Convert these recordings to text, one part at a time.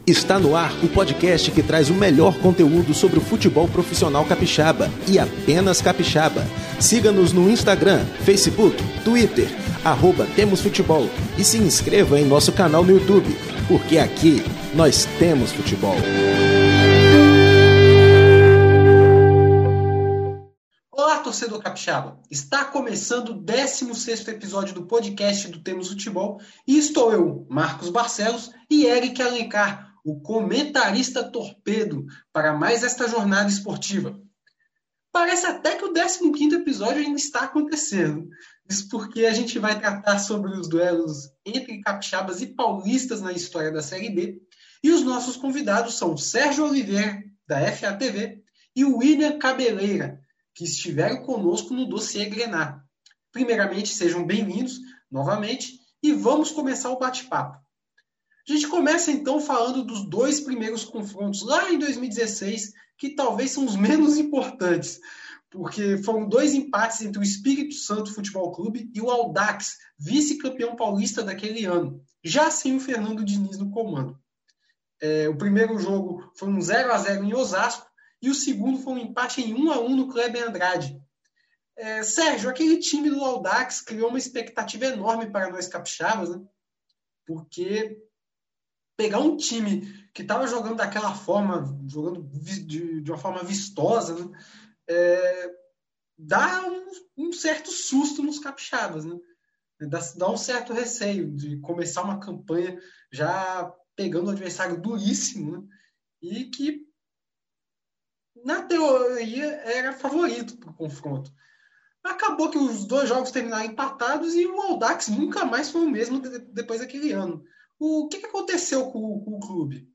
Está no ar o podcast que traz o melhor conteúdo sobre o futebol profissional capixaba e apenas capixaba. Siga-nos no Instagram, Facebook, Twitter, @TemosFutebol e se inscreva em nosso canal no YouTube, porque aqui nós temos futebol. Olá, torcedor capixaba! Está começando o 16º episódio do podcast do Temos Futebol e estou eu, Marcos Barcelos e Eric Alencar, o comentarista torpedo para mais esta jornada esportiva. Parece até que o 15º episódio ainda está acontecendo. Isso porque a gente vai tratar sobre os duelos entre capixabas e paulistas na história da Série B. E os nossos convidados são Sérgio Oliveira, da FATV, e o William Cabeleira, que estiveram conosco no dossiê Grená. Primeiramente, sejam bem-vindos novamente e vamos começar o bate-papo. A gente começa então falando dos dois primeiros confrontos lá em 2016, que talvez são os menos importantes, porque foram dois empates entre o Espírito Santo Futebol Clube e o Audax, vice-campeão paulista daquele ano, já sem o Fernando Diniz no comando. O primeiro jogo foi um 0-0 em Osasco e o segundo foi um empate em 1-1 no Kleber Andrade. Sérgio, aquele time do Audax criou uma expectativa enorme para nós capixabas, né? Porque pegar um time que estava jogando daquela forma, jogando de uma forma vistosa, né? Dá um certo susto nos capixabas, né? Dá um certo receio de começar uma campanha já pegando um adversário duríssimo, né? E que, na teoria, era favorito para o confronto. Acabou que os dois jogos terminaram empatados e o Audax nunca mais foi o mesmo depois daquele ano. O que aconteceu com o clube?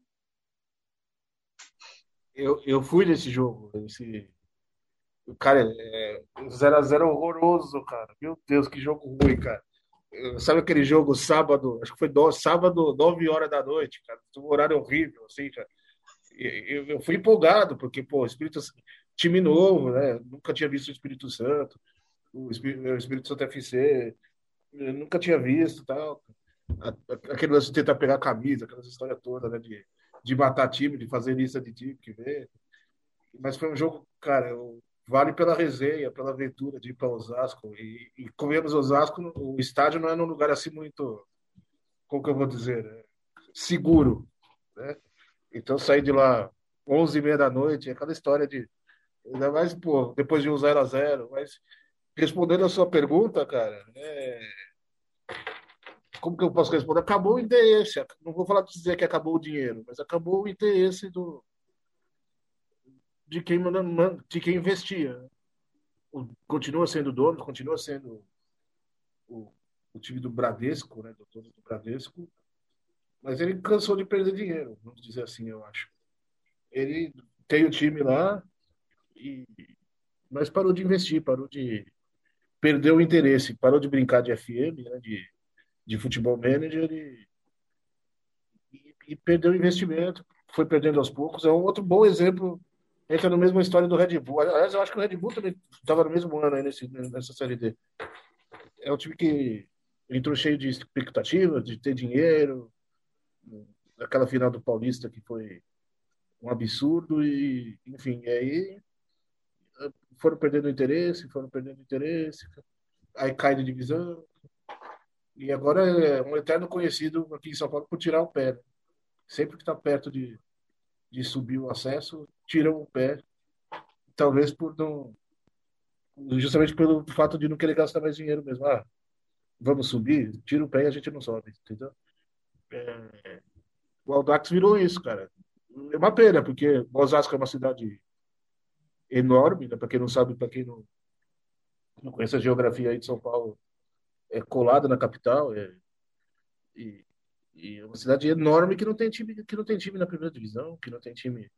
Eu fui nesse jogo. Cara, 0-0 horroroso, cara. Meu Deus, que jogo ruim, cara. Sabe aquele jogo sábado? Acho que foi sábado, 9 horas da noite, cara. Um horário horrível, assim, cara. Eu fui empolgado, porque, pô, time novo, né? Nunca tinha visto o Espírito Santo, o Espírito Santo FC, eu nunca tinha visto e tal. Aquele lance de tentar pegar a camisa, aquela história toda, né? De matar time, de fazer lista de time que vê. Mas foi um jogo, cara, vale pela resenha, pela aventura de ir para Osasco. E comemos Osasco, o estádio não é num lugar assim muito, como que eu vou dizer, né? Seguro, né? Então saí de lá 11h30 da noite, aquela história de, ainda mais, pô, depois de um 0-0. Mas respondendo a sua pergunta, cara, como que eu posso responder? Acabou o interesse. Não vou falar dizer que acabou o dinheiro, mas acabou o interesse de quem investia. Continua sendo dono, continua sendo o, o time do Bradesco, né, do dono do Bradesco, mas ele cansou de perder dinheiro, vamos dizer assim, eu acho. Ele tem o time lá, mas parou de investir, parou de perder o interesse, parou de brincar de FM, né, de futebol manager e perdeu o investimento, foi perdendo aos poucos. É um outro bom exemplo, entra na mesma história do Red Bull. Aliás, eu acho que o Red Bull também estava no mesmo ano aí nessa Série D. É um time que entrou cheio de expectativas, de ter dinheiro, aquela final do Paulista que foi um absurdo e, enfim, aí foram perdendo interesse, aí cai de divisão, e agora é um eterno conhecido aqui em São Paulo por tirar o pé, né? Sempre que está perto de subir o acesso, tiram o pé, talvez por não, justamente pelo fato de não querer gastar mais dinheiro mesmo. Vamos subir, tira o pé e a gente não sobe, entendeu? O Audax virou isso, cara. É uma pena, porque Osasco é uma cidade enorme, né? Para quem não sabe, para quem não conhece a geografia aí de São Paulo, é colada na capital, e, e é uma cidade enorme que não tem time na primeira divisão, que não tem time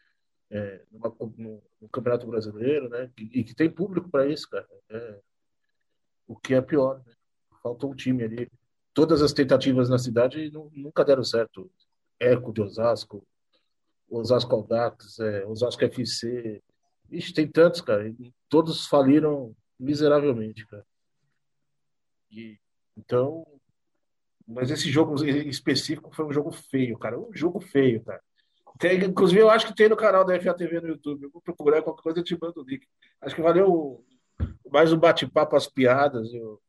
no Campeonato Brasileiro, né? E que tem público para isso, cara. O que é pior, né? Faltou um time ali. Todas as tentativas na cidade nunca deram certo. Eco de Osasco, Osasco Audax, Osasco FC. Ixi, tem tantos, cara. E todos faliram miseravelmente, cara. Então, Mas esse jogo em específico foi um jogo feio, cara. Um jogo feio, cara. Inclusive, eu acho que tem no canal da FATV no YouTube. Eu vou procurar qualquer coisa, eu te mando o link. Acho que valeu mais um bate-papo, as piadas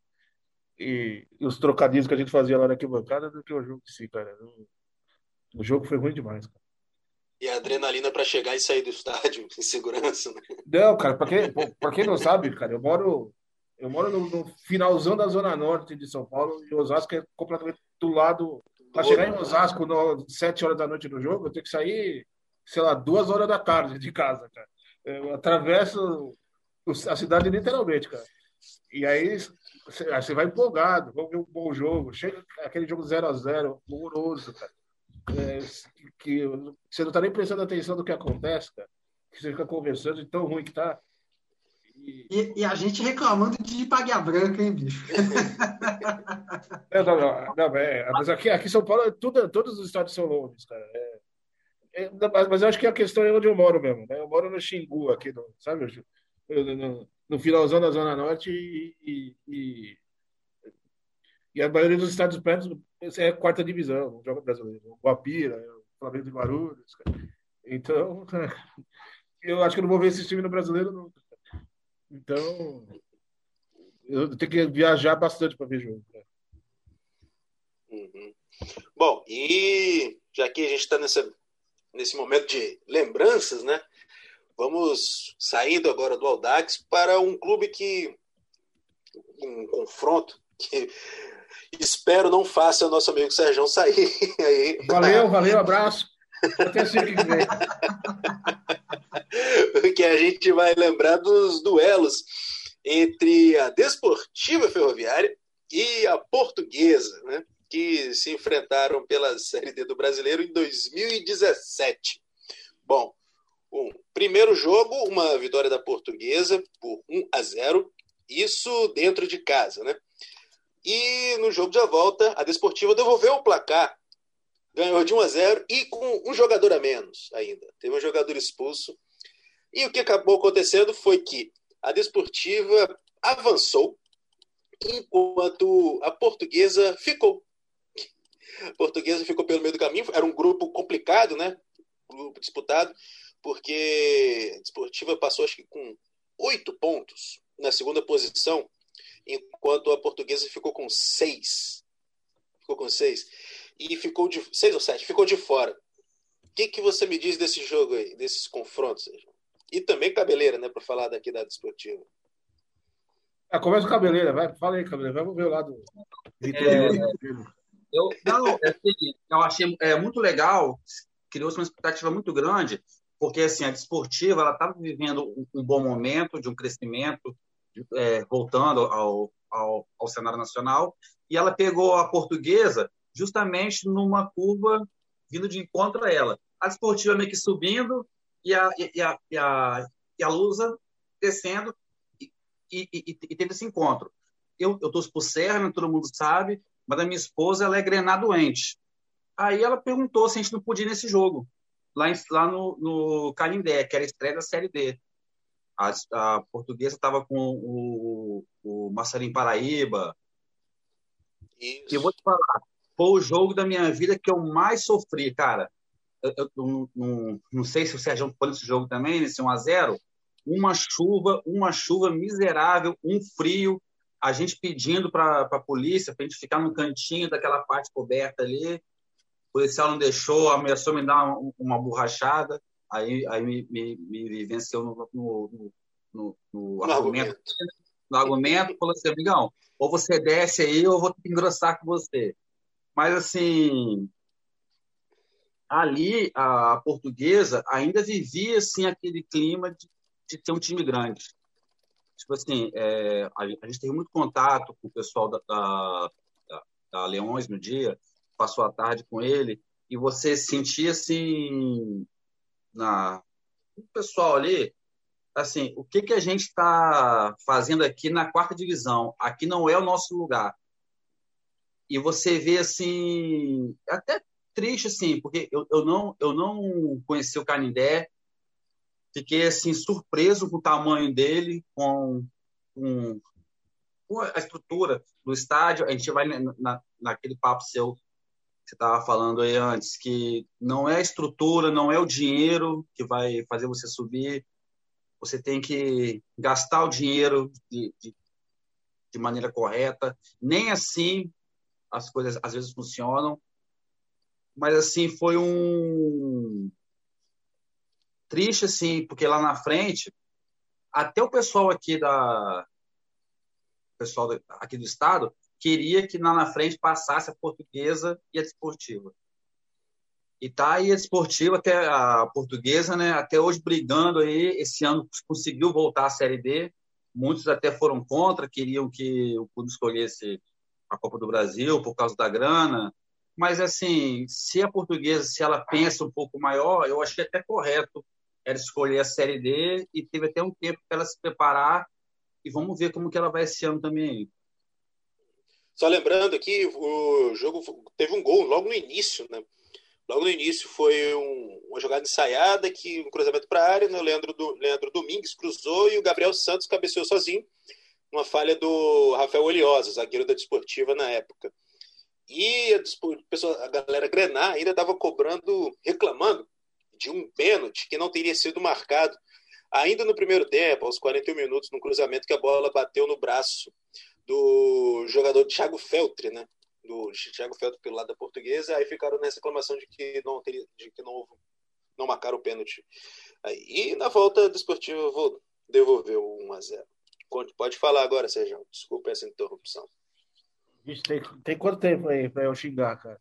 e os trocadilhos que a gente fazia lá na arquibancada do que o jogo em si, cara. O jogo foi ruim demais, cara. E a adrenalina para chegar e sair do estádio em segurança, né? Não, cara, pra quem não sabe, cara, eu moro no finalzão da Zona Norte de São Paulo e Osasco é completamente do lado. Para chegar em Osasco 7 horas da noite no jogo, eu tenho que sair, sei lá, 2 horas da tarde de casa, cara. Eu atravesso a cidade literalmente, cara. E aí você vai empolgado, vamos ver um bom jogo. Chega aquele jogo 0-0, horroroso, cara. Que você não tá nem prestando atenção no que acontece, cara. Que você fica conversando de tão ruim que tá. E a gente reclamando de Águia Branca, hein, bicho? Não, mas aqui em São Paulo, todos os estádios são longe, cara. Mas eu acho que a questão é onde eu moro mesmo, né? Eu moro no Xingu, aqui, sabe? No finalzão da Zona Norte e a maioria dos estádios perto é quarta divisão, não joga brasileiro. O Guapira, o Flamengo de Guarulhos, cara. Então, eu acho que eu não vou ver esse time no brasileiro nunca. Então, eu tenho que viajar bastante para ver jogo. Né? Uhum. Bom, e já que a gente está nesse momento de lembranças, né? Vamos saindo agora do Audax para um clube um confronto que espero não faça o nosso amigo Sérgio sair. Aí, valeu, abraço. Até sempre que vem. Porque a gente vai lembrar dos duelos entre a Desportiva Ferroviária e a Portuguesa, né? Que se enfrentaram pela Série D do Brasileiro em 2017. Bom, primeiro jogo, uma vitória da Portuguesa por 1-0, isso dentro de casa, né? E no jogo de volta, a Desportiva devolveu o placar, ganhou de 1-0 e com um jogador a menos ainda. Teve um jogador expulso. E o que acabou acontecendo foi que a Desportiva avançou, enquanto a Portuguesa ficou. A Portuguesa ficou pelo meio do caminho. Era um grupo complicado, né? Um grupo disputado, porque a Desportiva passou, acho que com 8 pontos na segunda posição, enquanto a Portuguesa ficou com 6. Ficou com 6. E ficou de 6 ou 7, ficou de fora. O que você me diz desse jogo aí, desses confrontos? E também Cabeleira, né, para falar daqui da Desportiva. Começa com Cabeleira, vai, fala aí, Cabeleira, vamos ver o lado vitorioso. Eu achei muito legal, criou-se uma expectativa muito grande, porque assim, a Desportiva ela estava vivendo um bom momento de um crescimento, voltando ao cenário nacional, e ela pegou a Portuguesa justamente numa curva vindo de encontro a ela. A Desportiva meio que subindo e a Lusa descendo e teve esse encontro. Eu torço por Serra, todo mundo sabe, mas a minha esposa ela é Grená doente. Aí ela perguntou se a gente não podia ir nesse jogo, lá no Canindé, que era a estreia da Série D. A Portuguesa estava com o Marcelinho Paraíba. Isso. E eu vou te falar, foi o jogo da minha vida que eu mais sofri, cara. Eu não sei se o Sérgio foi nesse jogo também, nesse 1-0. Uma chuva miserável, um frio, a gente pedindo para a polícia, para a gente ficar no cantinho daquela parte coberta ali. O policial não deixou, ameaçou me dar uma borrachada, aí me venceu no argumento. No argumento, falou assim, amigão, ou você desce aí, ou eu vou engrossar com você. Mas, assim, ali a Portuguesa ainda vivia assim, aquele clima de ter um time grande. Tipo assim, a gente teve muito contato com o pessoal da Leões no dia, passou a tarde com ele, e você sentia assim, o pessoal ali, assim, o que a gente está fazendo aqui na 4ª divisão? Aqui não é o nosso lugar. E você vê assim, até triste assim, porque eu não conheci o Canindé, fiquei assim surpreso com o tamanho dele, com a estrutura do estádio, a gente vai naquele papo seu que você estava falando aí antes, que não é a estrutura, não é o dinheiro que vai fazer você subir, você tem que gastar o dinheiro de maneira correta, nem assim as coisas às vezes funcionam, mas assim, foi um triste, assim, porque lá na frente, até o pessoal aqui do estado queria que lá na frente passasse a Portuguesa e a Desportiva. E tá aí a Desportiva, até a Portuguesa, né, até hoje brigando aí. Esse ano conseguiu voltar à Série D. Muitos até foram contra, queriam que o clube escolhesse a Copa do Brasil por causa da grana. Mas, assim, se a Portuguesa, se ela pensa um pouco maior, eu achei até correto ela escolher a Série D, e teve até um tempo para ela se preparar, e vamos ver como que ela vai esse ano também. Só lembrando aqui, o jogo teve um gol logo no início, né? Logo no início foi uma jogada ensaiada, um cruzamento para a área, né? O Leandro Domingues cruzou e o Gabriel Santos cabeceou sozinho, uma falha do Rafael Oliosa, zagueiro da Desportiva na época. E a galera grená ainda estava reclamando de um pênalti que não teria sido marcado ainda no primeiro tempo, aos 41 minutos, no cruzamento que a bola bateu no braço do jogador Thiago Feltre, né? Do Thiago Feltre pelo lado da Portuguesa. Aí ficaram nessa reclamação de que não marcaram o pênalti. E na volta a Desportiva devolveu o 1-0. Pode falar agora, Sérgio. Desculpa essa interrupção. Vixe, tem quanto tempo aí para eu xingar, cara?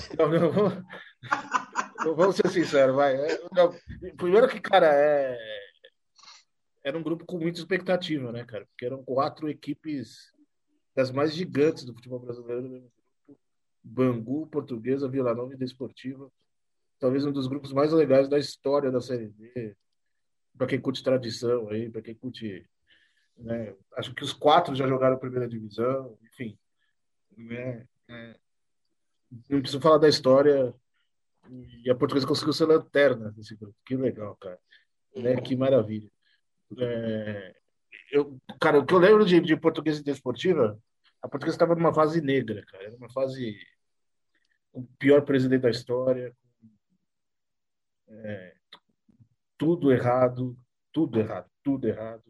Vamos ser sinceros, vai. Primeiro que, cara, era um grupo com muita expectativa, né, cara? Porque eram 4 equipes das mais gigantes do futebol brasileiro, né? Bangu, Portuguesa, Vila Nova e Desportiva. Talvez um dos grupos mais legais da história da Série D. Para quem curte tradição aí, para quem curte, né? Acho que os 4 já jogaram primeira divisão, enfim, né? Não preciso falar da história. E a Portuguesa conseguiu ser lanterna desse grupo. Que legal, cara. Né? Que maravilha. Cara, o que eu lembro de Portuguesa e Desportiva, a Portuguesa estava numa fase negra, cara. Era uma fase o pior presidente da história. Tudo errado, tudo errado, tudo errado.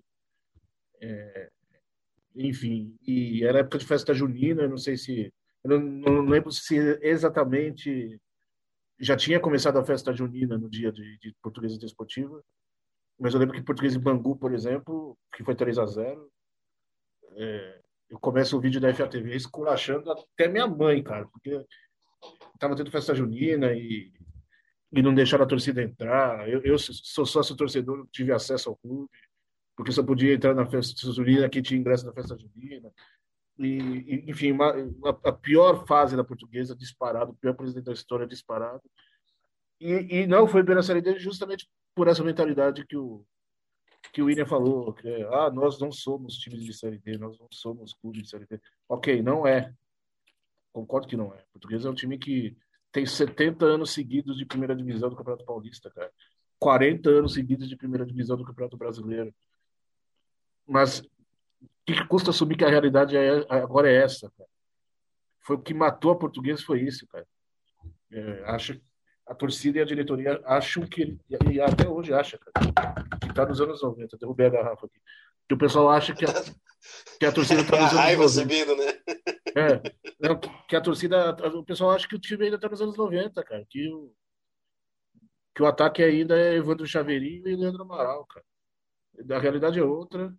Enfim, e era época de festa junina, não sei se... Eu não lembro se exatamente já tinha começado a festa junina no dia de Portuguesa Desportiva, mas eu lembro que Portuguesa e Bangu, por exemplo, que foi 3-0, eu começo o vídeo da FATV esculachando até minha mãe, cara, porque estava tendo festa junina e não deixaram a torcida entrar. Eu sou sócio torcedor, tive acesso ao clube, porque só podia entrar na festa junina que tinha ingresso na festa junina. Enfim, a pior fase da Portuguesa, disparado, o pior presidente da história, disparado. E não foi bem na Série D justamente por essa mentalidade que o William falou, que nós não somos times de Série D, nós não somos clube de Série D. Ok, não é. Concordo que não é. O Portuguesa é um time que tem 70 anos seguidos de primeira divisão do Campeonato Paulista, cara. 40 anos seguidos de primeira divisão do Campeonato Brasileiro. Mas o que custa assumir que a realidade agora é essa, cara? Foi o que matou a Portuguesa, foi isso, cara. Acho a torcida e a diretoria acham que, e até hoje acha, cara, que tá nos anos 90. Derrubei a garrafa aqui. Que o pessoal acha que a torcida tá nos anos 90. A raiva subindo, né? Não, que a torcida... O pessoal acha que o time ainda tá nos anos 90, cara. Que o ataque ainda é Evandro Chaveirinho e Leandro Amaral, cara. A realidade é outra.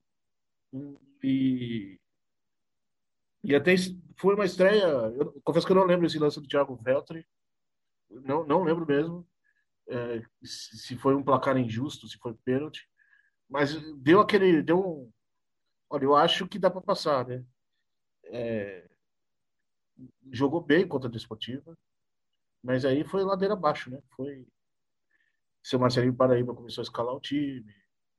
E até foi uma estreia. Eu confesso que eu não lembro esse lance do Thiago Feltre. Não lembro mesmo se foi um placar injusto, se foi pênalti. Mas olha, eu acho que dá para passar, né? Jogou bem contra a Desportiva, mas aí foi ladeira abaixo, né? Seu Marcelinho Paraíba começou a escalar o time.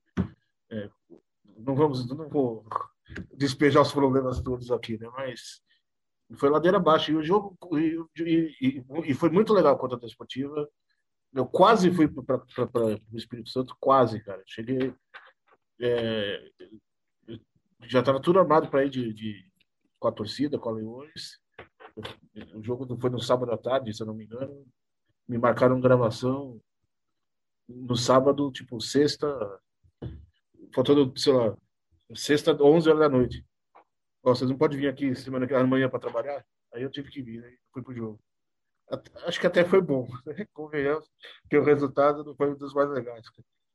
Não vou despejar os problemas todos aqui, né? Mas foi ladeira abaixo. E o jogo e foi muito legal contra a Desportiva. Eu quase fui para o Espírito Santo, quase, cara. Cheguei. já estava tudo armado para ir com a torcida, com a Leões. O jogo foi no sábado à tarde, se eu não me engano. Me marcaram gravação no sábado, tipo, sexta, faltando, sei lá, sexta, 11 horas da noite. Ó, vocês não podem vir aqui semana que amanhã para trabalhar? Aí eu tive que vir, né? Fui pro jogo. Acho que até foi bom, né? Convenhamos que o resultado não foi um dos mais legais.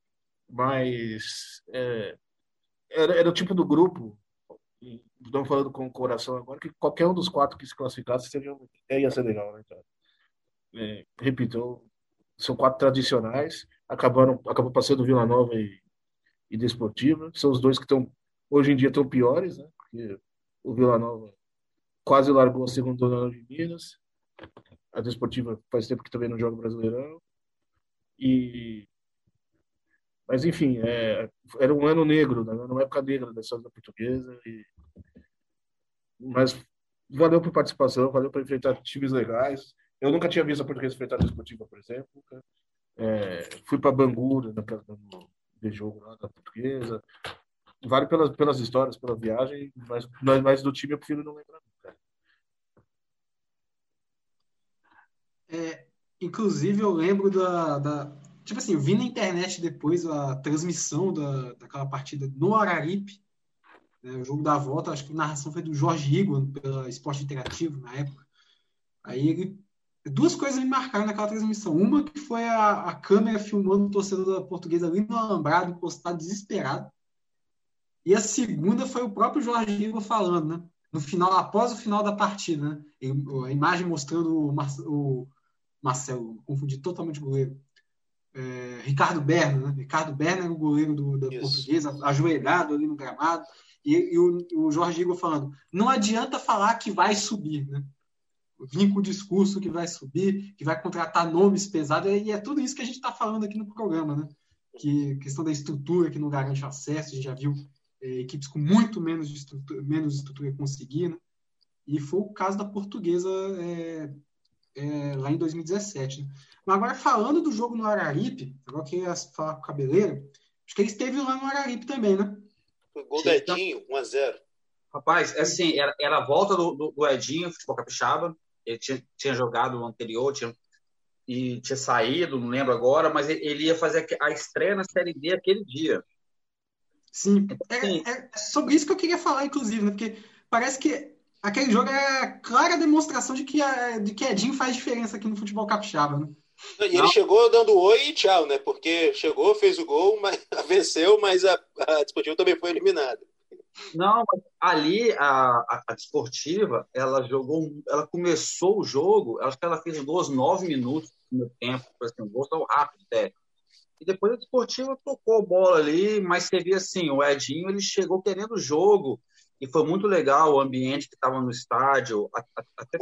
Mas era o tipo do grupo, e estamos falando com o coração agora, que qualquer um dos 4 que se classificasse ia ser legal, né, cara? Repito, são 4 tradicionais, acabou passando Vila Nova e Desportiva, são os dois que estão, hoje em dia, estão piores, né? Porque o Vila Nova quase largou a segunda zona de Minas, a Desportiva faz tempo que também não joga Brasileirão, mas enfim, era um ano negro, né? Uma época negra da história da Portuguesa, mas valeu por participação, valeu para enfrentar times legais. Eu nunca tinha visto a Portuguesa enfrentar a Desportiva, por exemplo. Fui para Bangu, no jogo lá da Portuguesa. Vale pelas histórias, pela viagem, mas do time eu prefiro não lembrar. Inclusive, eu lembro tipo assim, eu vi na internet depois a transmissão daquela partida no Araripe, né, o jogo da volta. Acho que a narração foi do Jorge Igor, pela Esporte Interativo, na época. Aí duas coisas me marcaram naquela transmissão. Uma que foi a câmera filmando o torcedor da Portuguesa ali no alambrado, encostado, desesperado. E a segunda foi o próprio Jorge Igor falando, né? No final, após o final da partida, né? A imagem mostrando o Marcelo, confundi totalmente o goleiro. Ricardo Berna, né? Ricardo Berna era o goleiro da Portuguesa, ajoelhado ali no gramado. E o Jorge Igor falando: não adianta falar que vai subir, né? Vim com o discurso que vai subir, que vai contratar nomes pesados, e é tudo isso que a gente está falando aqui no programa, né? Que questão da estrutura que não garante acesso, a gente já viu equipes com muito menos estrutura conseguindo, e foi o caso da Portuguesa lá em 2017. Né? Mas agora, falando do jogo no Araripe, agora que eu queria falar com o Cabeleiro, acho que ele esteve lá no Araripe também, né? Foi gol do Edinho, 1-0. Rapaz, assim, era a volta do Edinho, futebol capixaba. Ele tinha jogado no anterior, e tinha saído, não lembro agora, mas ele ia fazer a estreia na Série D aquele dia. Sim, é sobre isso que eu queria falar, inclusive, né? Porque parece que aquele jogo é a clara demonstração de que Edinho faz diferença aqui no futebol capixaba, né? E ele chegou dando oi e tchau, né? Porque chegou, fez o gol, mas venceu, mas a Desportiva também foi eliminada. Não, ali a Desportiva, ela começou o jogo, acho que ela fez gols 9 minutos no tempo, assim, um gol tão rápido até. E depois a Desportiva tocou a bola ali, mas você vê assim, o Edinho, ele chegou querendo o jogo, e foi muito legal o ambiente que estava no estádio, até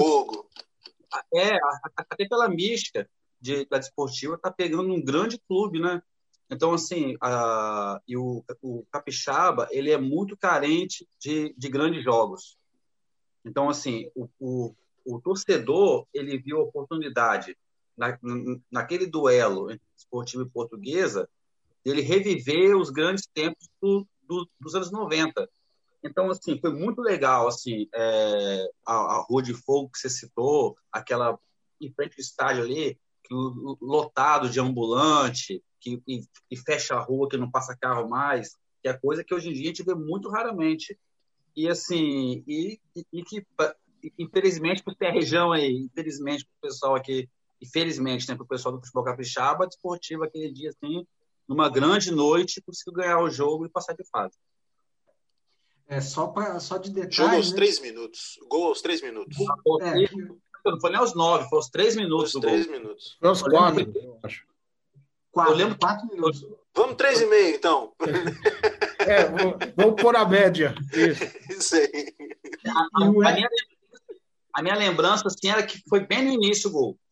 pela mística da Desportiva, tá pegando um grande clube, né? Então, assim, e o capixaba, ele é muito carente de grandes jogos. Então, assim, o torcedor, ele viu a oportunidade naquele duelo entre Desportiva e Portuguesa, ele reviver os grandes tempos dos anos 90. Então, assim, foi muito legal, assim, a Rua de Fogo que você citou, aquela em frente do estádio ali, lotado de ambulante, que fecha a rua, que não passa carro mais, que é coisa que hoje em dia a gente vê muito raramente. E, assim, que, infelizmente, por ter a região aí, infelizmente, para o pessoal aqui, infelizmente, né, para o pessoal do futebol capixaba, a Desportiva, aquele dia, assim, numa grande noite, conseguiu ganhar o jogo e passar de fase. Só de detalhe. Jogo aos né? 3 minutos. Gol aos 3 minutos. Não foi nem aos 9, foi aos 3 minutos. 3 minutos. Foi aos 4, eu acho. Eu lembro 4 minutos. Vamos 3,5, então. Vamos pôr a média. Isso aí. A minha lembrança assim, era que foi bem no início o gol.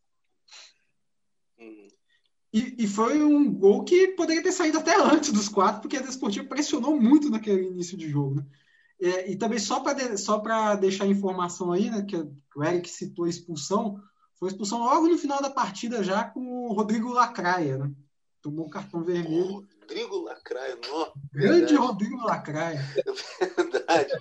E foi um gol que poderia ter saído até antes dos 4, porque a Desportiva pressionou muito naquele início de jogo. Né? E também, só para deixar a informação aí, né, que o Eric citou a expulsão, foi a expulsão logo no final da partida já com o Rodrigo Lacraia, né? Tomou cartão vermelho. Rodrigo Lacraia, não. Grande Rodrigo Lacraia. Verdade.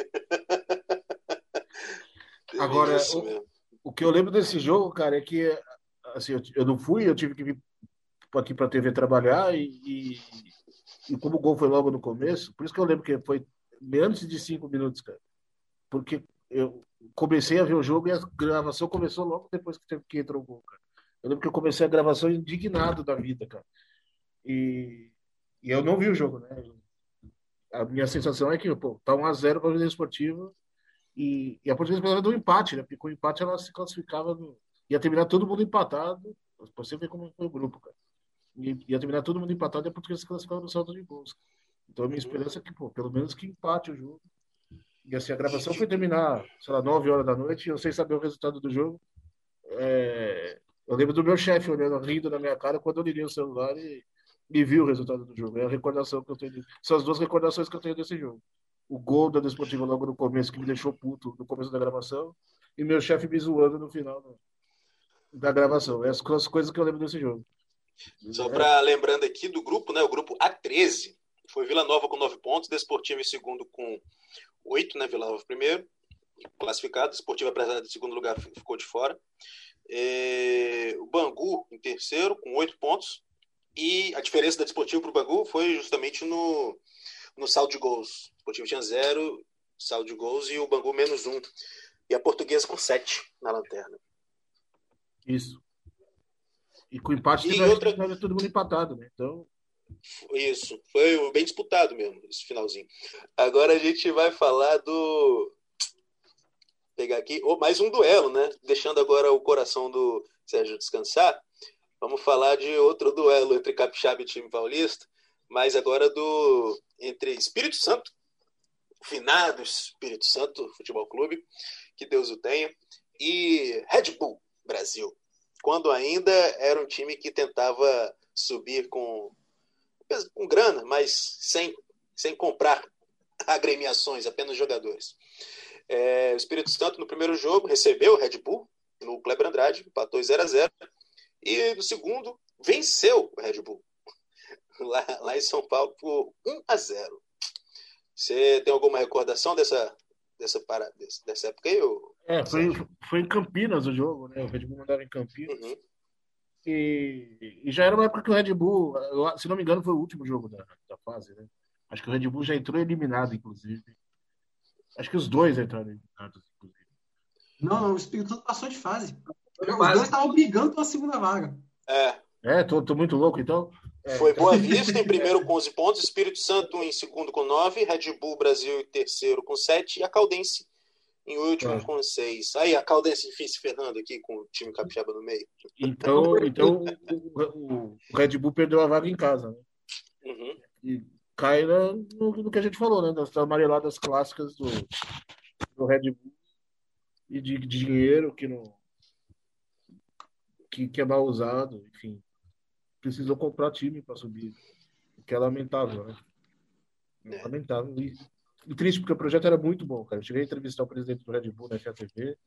Agora, o que eu lembro desse jogo, cara, é que assim, eu não fui, eu tive que vir aqui para a TV trabalhar e como o gol foi logo no começo, por isso que eu lembro que foi menos de 5 minutos, cara. Porque eu comecei a ver o jogo e a gravação começou logo depois que entrou o gol, cara. Eu lembro que eu comecei a gravação indignado da vida, cara. E eu não vi o jogo, né? A minha sensação é que, pô, tá 1-0 para a Vida Esportiva e a Portuguesa precisava do empate, né? Porque com o empate ela se classificava, ia terminar todo mundo empatado. Você vê como foi o grupo, cara. Ia terminar todo mundo empatado e a Portuguesa se classificava no saldo de gols. Então a minha esperança é que, pô, pelo menos que empate o jogo. E assim, a gravação foi terminar, sei lá, 9 horas da noite, e eu sem saber o resultado do jogo. Eu lembro do meu chefe olhando, rindo na minha cara quando eu liguei o celular e vi o resultado do jogo. É a recordação que eu tenho. São as duas recordações que eu tenho desse jogo. O gol da Desportiva logo no começo, que me deixou puto no começo da gravação, e meu chefe me zoando no final da gravação. Essas são as coisas que eu lembro desse jogo. Só para lembrando aqui do grupo, né? O grupo A13 foi Vila Nova com 9 pontos, Desportiva em segundo com 8, né? Vila Nova primeiro, classificado. Desportiva, apesar de segundo lugar, ficou de fora. O Bangu em terceiro com 8 pontos. E a diferença da Desportiva para o Bangu foi justamente no saldo de gols. O Desportiva tinha 0 saldo de gols e o Bangu menos 1. E a Portuguesa com 7 na lanterna. Isso. E com o empate teve todo mundo empatado, né? Então... Isso, foi bem disputado mesmo, esse finalzinho. Agora a gente vai falar do... Pegar aqui, mais um duelo, né? Deixando agora o coração do Sérgio descansar. Vamos falar de outro duelo entre Capixaba e time paulista, mas agora entre Espírito Santo, finado Espírito Santo Futebol Clube, que Deus o tenha, e Red Bull Brasil, quando ainda era um time que tentava subir com grana, mas sem comprar agremiações, apenas jogadores. O Espírito Santo, no primeiro jogo, recebeu o Red Bull no Kleber Andrade, empatou 0-0, e no segundo, venceu o Red Bull lá em São Paulo por 1-0. Você tem alguma recordação dessa época aí? Foi em Campinas o jogo, né? O Red Bull mandava em Campinas. Uhum. E já era uma época que o Red Bull, se não me engano, foi o último jogo da fase, né? Acho que o Red Bull já entrou eliminado, inclusive. Acho que os dois entraram eliminados, inclusive. Não, o Espírito Santo passou de fase. Os dois estavam brigando pela segunda vaga. Tô muito louco, então. Foi Boa Vista em primeiro com 11 pontos, Espírito Santo em segundo com 9, Red Bull Brasil em terceiro com 7 e a Caldense em último com 6. Aí a Caldense se ferrando aqui com o time capixaba no meio. Então o Red Bull perdeu a vaga em casa, né? Uhum. E cai no que a gente falou, né? Das amareladas clássicas do Red Bull e de dinheiro que é mal usado, enfim. Precisou comprar time para subir, o que é lamentável, né? Lamentável. E triste, porque o projeto era muito bom, cara. Eu cheguei a entrevistar o presidente do Red Bull na FATV.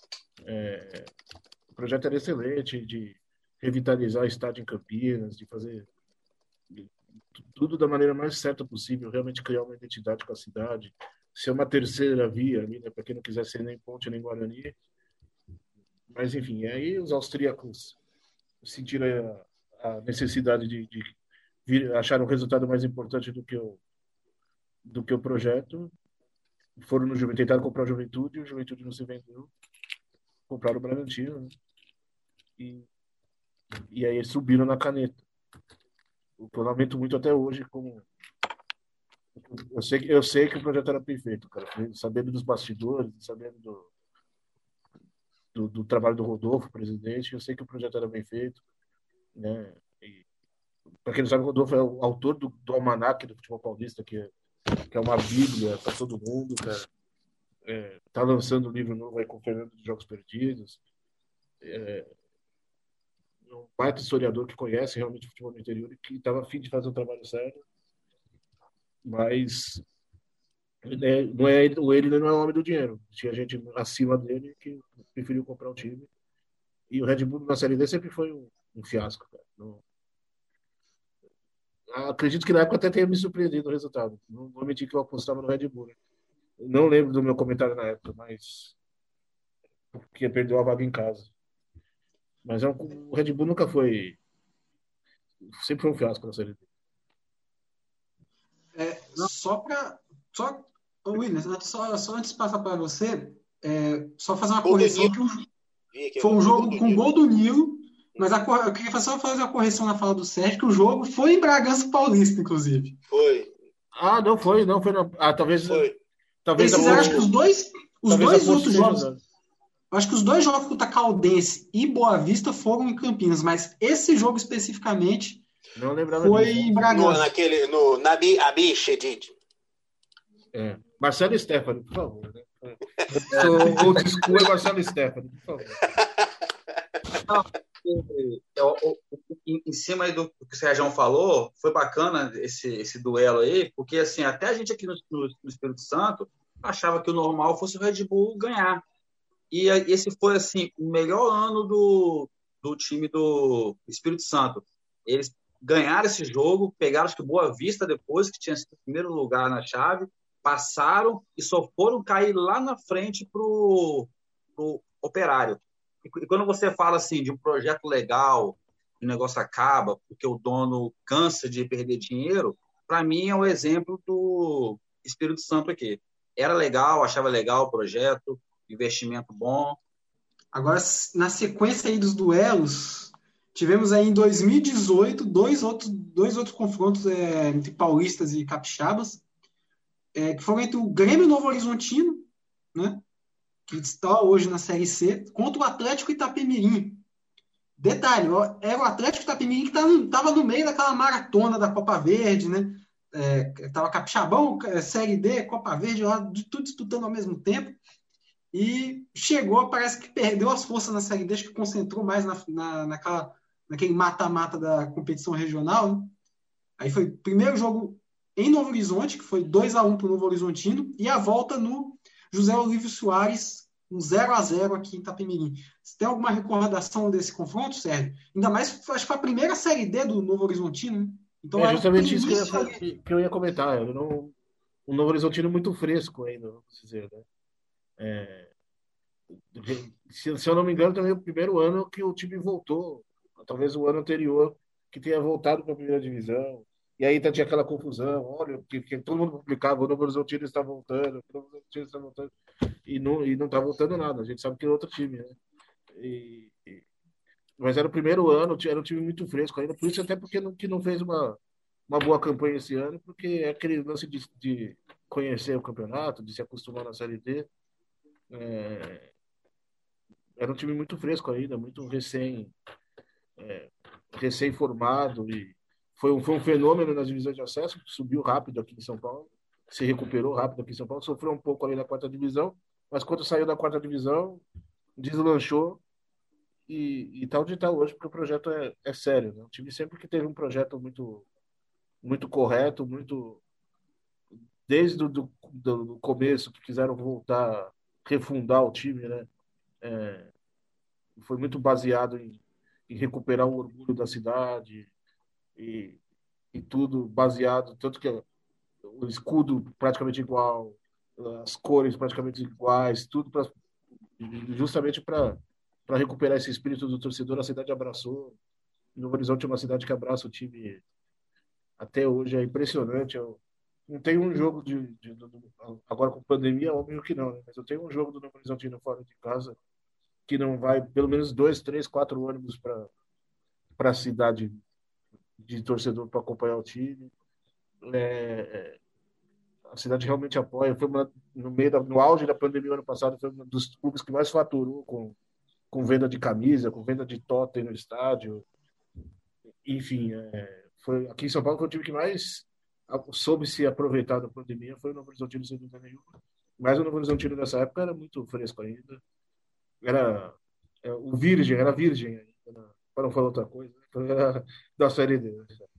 O projeto era excelente, de revitalizar o estádio em Campinas, de fazer tudo da maneira mais certa possível, realmente criar uma identidade com a cidade, ser uma terceira via ali, né, para quem não quiser ser nem Ponte nem Guarani. Mas, enfim, aí os austríacos sentiram a necessidade de achar um resultado mais importante do que o projeto. Foram no Juventude, tentaram comprar o Juventude, e o Juventude não se vendeu. Compraram o Bragantino, né? E aí eles subiram na caneta. O que eu lamento muito até hoje, como eu sei que o projeto era perfeito, cara. Sabendo dos bastidores, sabendo do trabalho do Rodolfo, presidente, eu sei que o projeto era bem feito, né? Para quem não sabe, o Rodolfo é o autor do Almanaque do Futebol Paulista, que é uma bíblia para todo mundo, cara. Tá lançando um livro novo aí com o Fernando dos Jogos Perdidos. Um baita historiador que conhece realmente o futebol no interior e que estava a fim de fazer um trabalho sério. Mas ele não é o homem do dinheiro. Tinha gente acima dele que preferiu comprar o time. E o Red Bull na Série D sempre foi um fiasco, cara. acredito que na época até tenha me surpreendido o resultado. Não vou mentir que eu apostava no Red Bull, né? Não lembro do meu comentário na época, mas porque perdeu a vaga em casa. Mas o Red Bull nunca foi. Sempre foi um fiasco na Série D. Só para. Só, Williams, só antes de passar para você, só fazer uma correção. Foi um jogo com gol do Nilo, mas eu queria só fazer uma correção na fala do Sérgio, que o jogo foi em Bragança Paulista, inclusive. Foi. Não foi. Talvez. Foi. Talvez acho que os dois outros jogos. Acho que os dois jogos contra Caldense e Boa Vista foram em Campinas, mas esse jogo especificamente não lembrava foi disso. em Bragança. Na Bichedid. Marcelo Stefani, por favor. Né? O desculpa é Marcelo Stefani, por favor. Em cima aí do que o Sérgio falou, foi bacana esse duelo aí, porque assim, até a gente aqui no Espírito Santo achava que o normal fosse o Red Bull ganhar. E esse foi assim, o melhor ano do time do Espírito Santo. Eles ganharam esse jogo, pegaram acho que Boa Vista depois, que tinha sido o primeiro lugar na chave, passaram e só foram cair lá na frente pro Operário. E quando você fala assim de um projeto legal, o negócio acaba porque o dono cansa de perder dinheiro, para mim é o exemplo do Espírito Santo aqui. Era legal, achava legal o projeto, investimento bom. Agora, na sequência aí dos duelos, tivemos aí em 2018 dois outros confrontos entre paulistas e capixabas, que foram entre o Grêmio Novo Horizontino, né, que está hoje na Série C, contra o Atlético Itapemirim. Detalhe, era o Atlético Itapemirim que estava no meio daquela maratona da Copa Verde, né? Estava Capixabão, Série D, Copa Verde, lá, tudo disputando ao mesmo tempo. E chegou, parece que perdeu as forças na Série D, acho que concentrou mais naquele mata-mata da competição regional. Né? Aí foi o primeiro jogo em Novo Horizonte, que foi 2-1 para o Novo Horizontino, e a volta no José Olívio Soares, um 0-0 aqui em Itapemirim. Você tem alguma recordação desse confronto, Sérgio? Ainda mais, acho que foi a primeira Série D do Novo Horizontino. Né? Então, justamente isso que eu ia comentar. O Novo Horizontino muito fresco ainda, vamos dizer, né? Se eu não me engano, também é o primeiro ano que o time voltou, talvez o ano anterior, que tenha voltado para a primeira divisão, e aí tinha aquela confusão, olha, que todo mundo publicava, o Novo Horizontino está voltando, o Novo Horizontino está voltando, e não está voltando nada, a gente sabe que é outro time, né? Mas era o primeiro ano, era um time muito fresco ainda, por isso até porque não fez uma boa campanha esse ano, porque é aquele lance de conhecer o campeonato, de se acostumar na Série D. Era um time muito fresco ainda, muito recém-formado, e foi um fenômeno nas divisões de acesso, subiu rápido aqui em São Paulo, se recuperou rápido aqui em São Paulo, sofreu um pouco ali na quarta divisão, mas quando saiu da quarta divisão, deslanchou e tá onde está hoje, porque o projeto é sério. Né? O time sempre que teve um projeto muito, muito correto, desde do começo, que quiseram voltar, refundar o time, né? Foi muito baseado em recuperar o orgulho da cidade e tudo baseado, tanto que o escudo praticamente igual, as cores praticamente iguais, tudo justamente para recuperar esse espírito do torcedor. A cidade abraçou. Novo Horizonte é uma cidade que abraça o time até hoje, é impressionante. Não tem um jogo agora com pandemia, óbvio que não, né? Mas eu tenho um jogo do Novo Horizontino fora de casa que não vai pelo menos 2, 3, 4 ônibus para a cidade de torcedor para acompanhar o time. A cidade realmente apoia. Foi no auge da pandemia ano passado, foi um dos clubes que mais faturou com venda de camisa, com venda de totem no estádio. Enfim, aqui em São Paulo foi o time que mais soube se aproveitar da pandemia, foi o Novo Horizontino, sem dúvida nenhuma. Mas o Novo Horizontino nessa época era muito fresco ainda. Era virgem ainda, para não falar outra coisa, era da Série D.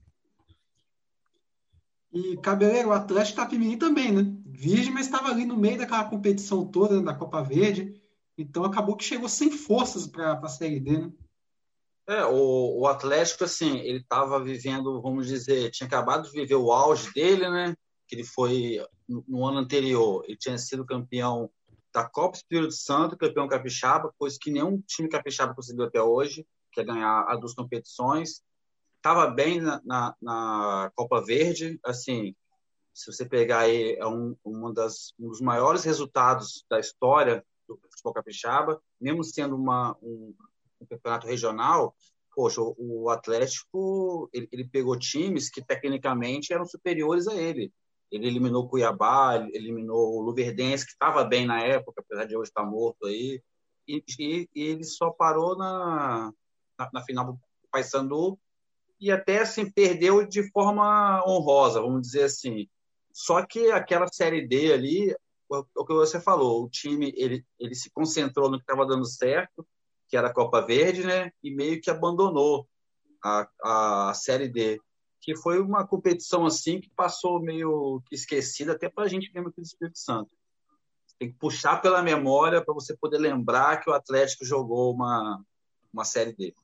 E Cabeleiro, o Atlético Itapemirim também, né? Virgem, mas estava ali no meio daquela competição toda, né, da Copa Verde, então acabou que chegou sem forças para a Série D, né? O Atlético, assim, ele estava vivendo, vamos dizer, tinha acabado de viver o auge dele, né? Que ele foi, no ano anterior, ele tinha sido campeão da Copa Espírito Santo, campeão capixaba, coisa que nenhum time capixaba conseguiu até hoje, que é ganhar as 2 competições. Estava bem na Copa Verde, assim, se você pegar aí, é um dos maiores resultados da história do futebol capixaba, mesmo sendo um campeonato regional. Poxa, o Atlético, ele pegou times que tecnicamente eram superiores a ele. Ele eliminou o Cuiabá, ele eliminou o Luverdense, que estava bem na época, apesar de hoje estar morto aí, e ele só parou na final do Paysandu, e até assim perdeu de forma honrosa, vamos dizer assim. Só que aquela Série D ali, o que você falou, o time ele se concentrou no que estava dando certo, que era a Copa Verde, né? E meio que abandonou a Série D, que foi uma competição assim que passou meio que esquecida até para a gente mesmo aqui do Espírito Santo. Você tem que puxar pela memória para você poder lembrar que o Atlético jogou uma Série D.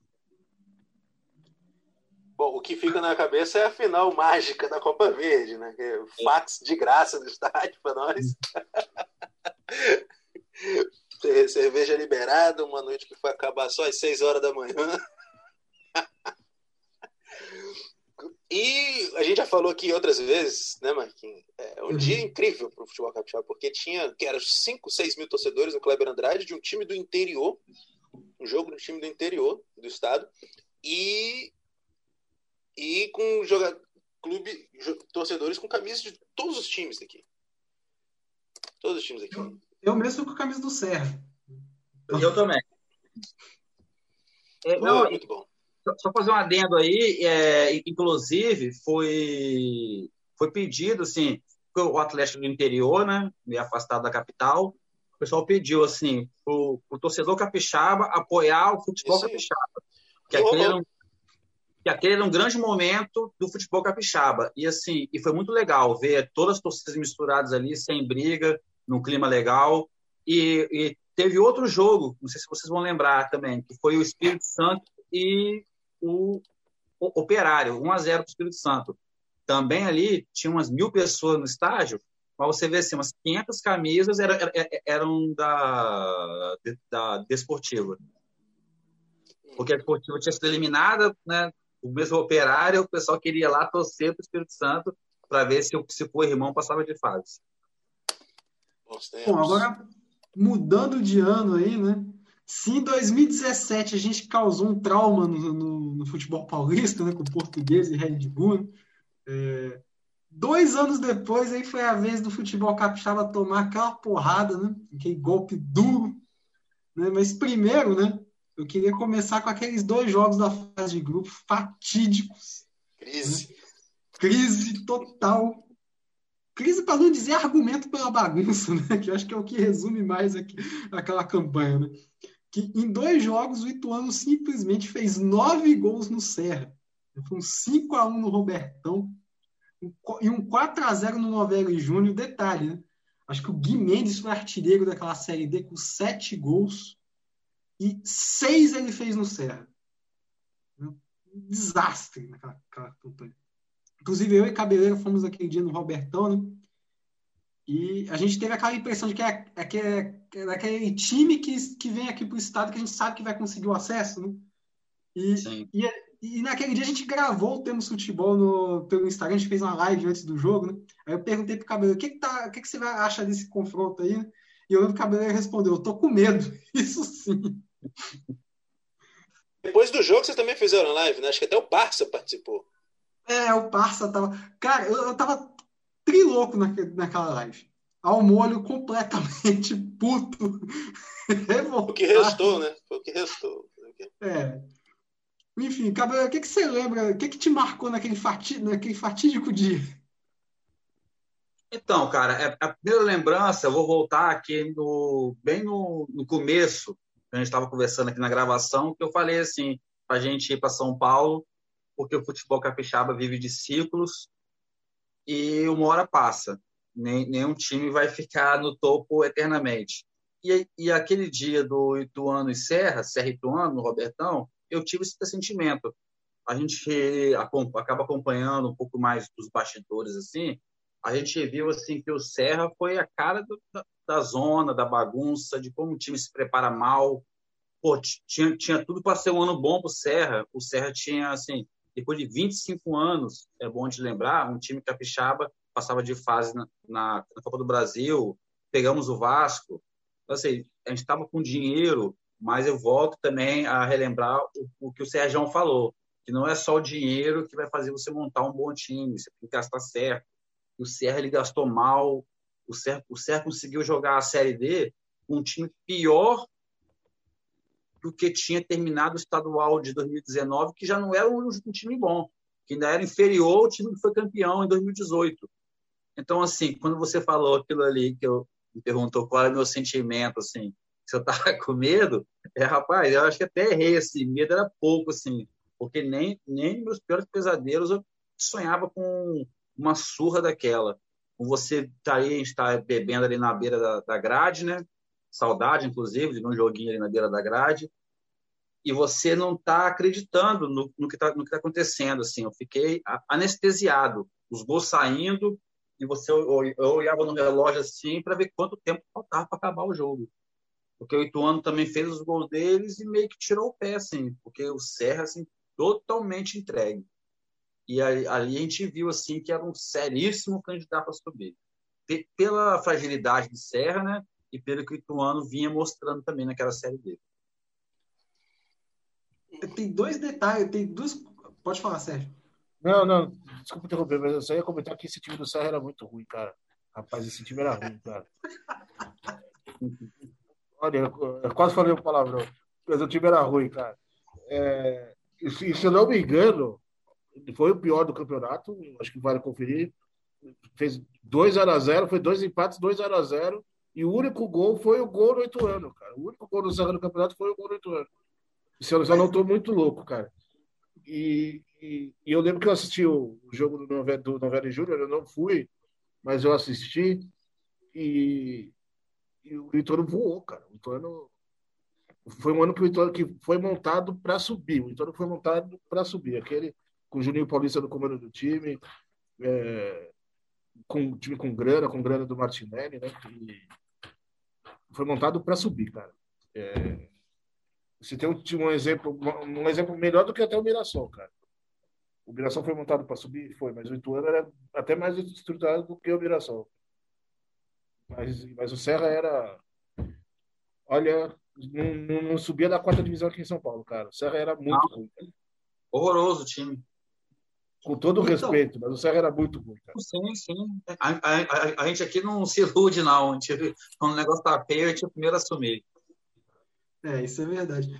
Bom, o que fica na cabeça é a final mágica da Copa Verde, né? Fax de graça no estádio para nós. Cerveja liberada, uma noite que foi acabar só às 6 horas da manhã. E a gente já falou aqui outras vezes, né, Marquinhos? É um dia incrível para o futebol capixaba, porque tinha, que era 5, 6 mil torcedores no Kleber Andrade, de um time do interior, um jogo do time do interior do estado, e com torcedores com camisas de todos os times daqui. Todos os times aqui. Eu mesmo com a camisa do Serra. Eu também. Muito bom. Só fazer um adendo aí, inclusive foi pedido, assim, o Atlético do interior, né, meio afastado da capital, o pessoal pediu, assim, pro torcedor capixaba apoiar o futebol capixaba, que aquele era um grande momento do futebol capixaba, e assim, foi muito legal ver todas as torcidas misturadas ali, sem briga, num clima legal, e teve outro jogo, não sei se vocês vão lembrar também, que foi o Espírito Santo e o Operário, 1-0 para o Espírito Santo. Também ali tinha umas 1.000 pessoas no estádio, mas você vê assim, umas 500 camisas eram da Desportiva. Porque a Desportiva tinha sido eliminada, né? O mesmo Operário, o pessoal queria lá torcer para o Espírito Santo para ver se o irmão passava de fase. Bom, agora, mudando de ano aí, né? Se em 2017 a gente causou um trauma no futebol paulista, né, com o Portuguesa e Red Bull, 2 anos depois aí foi a vez do futebol capixaba tomar aquela porrada, né, aquele golpe duro, né, mas primeiro, né, eu queria começar com aqueles 2 jogos da fase de grupo fatídicos. Crise. Né? Crise total. Crise, para não dizer argumento pela bagunça, né, que eu acho que é o que resume mais aquela campanha, né? Que em 2 jogos o Ituano simplesmente fez 9 gols no Serra. Foi um 5-1 no Robertão e um 4-0 no Novelli Júnior. Detalhe, né? Acho que o Gui Mendes foi artilheiro daquela Série D com 7 gols e 6 ele fez no Serra. Um desastre naquela campanha. Inclusive eu e Cabeleira fomos aquele dia no Robertão, né? E a gente teve aquela impressão de que é aquele time que vem aqui para o estado que a gente sabe que vai conseguir o acesso, né? E naquele dia a gente gravou o Temos Futebol pelo Instagram, a gente fez uma live antes do jogo, né? Aí eu perguntei pro Cabeleiro, o que você acha desse confronto aí? E eu lembro que o Cabeleiro respondeu, eu tô com medo. Isso sim. Depois do jogo vocês também fizeram live, né? Acho que até o Barça participou. O Barça tava... Cara, eu tava trilouco naquela live. Ao molho, completamente puto. O que restou, né? Foi o que restou. Enfim, Cabelo, o que você lembra? O que te marcou naquele fatídico dia? Então, cara, a primeira lembrança, eu vou voltar aqui bem no começo, a gente estava conversando aqui na gravação, que eu falei assim, pra gente ir para São Paulo, porque o futebol capixaba vive de ciclos e uma hora passa. Nenhum time vai ficar no topo eternamente. E aquele dia do Ituano e Serra Ituano, no Robertão, eu tive esse pressentimento. A gente acaba acompanhando um pouco mais dos bastidores, assim, a gente viu assim que o Serra foi a cara da zona, da bagunça, de como o time se prepara mal. Pô, tinha tudo para ser um ano bom para o Serra. O Serra tinha, assim, depois de 25 anos, é bom de lembrar, um time capixaba passava de fase na Copa do Brasil, pegamos o Vasco. Então, assim, a gente estava com dinheiro, mas eu volto também a relembrar o que o Sérgio falou, que não é só o dinheiro que vai fazer você montar um bom time, você tem que gastar certo. O Serra ele gastou mal, o Serra conseguiu jogar a Série D com um time pior do que tinha terminado o estadual de 2019, que já não era um time bom, que ainda era inferior ao time que foi campeão em 2018. Então, assim, quando você falou aquilo ali, que me perguntou qual era o meu sentimento, assim, se eu estava com medo, rapaz, eu acho que até errei, assim, medo era pouco, assim, porque nem meus piores pesadelos eu sonhava com uma surra daquela. Com você a gente está bebendo ali na beira da grade, né? Saudade, inclusive, de um joguinho ali na beira da grade, e você não está acreditando no que tá acontecendo, assim. Eu fiquei anestesiado, os gols saindo, e eu olhava no relógio assim para ver quanto tempo faltava para acabar o jogo. Porque o Ituano também fez os gols deles e meio que tirou o pé, assim, porque o Serra, assim, totalmente entregue. E ali a gente viu, assim, que era um seríssimo candidato a subir. Pela fragilidade do Serra, né? E pelo que o Ituano vinha mostrando também naquela Série D. Tem dois detalhes, Pode falar, Sérgio. Não, desculpa interromper, mas eu só ia comentar que esse time do Serra era muito ruim, cara. Rapaz, esse time era ruim, cara. Olha, eu quase falei um palavrão, mas o time era ruim, cara. E se eu não me engano, foi o pior do campeonato, acho que vale conferir. Fez 2-0, foi 2 empates, 2-0, e o único gol foi o gol do Ituano, cara. O único gol do Serra no campeonato foi o gol do Ituano. Se eu não estou muito louco, cara. E eu lembro que eu assisti o jogo do Novelli Júnior, eu não fui, mas eu assisti e o Ituano voou, cara. O Ituano foi um ano que o Ituano que foi montado para subir. O Ituano foi montado para subir. Aquele com o Juninho Paulista no comando do time, com o time com grana do Martinelli, né? E foi montado para subir, cara. Você tem um exemplo melhor do que até o Mirassol, cara. O Mirassol foi montado para subir, mas o Ituano era até mais estruturado do que o Mirassol. Mas o Serra era... Olha, não subia da 4ª divisão aqui em São Paulo, cara. O Serra era muito ruim. Cara. Horroroso o time. Com todo o respeito, mas o Serra era muito ruim, cara. Sim. A gente aqui não se ilude, não. Quando o negócio tá feio, a gente é o primeiro a assumir. Isso é verdade.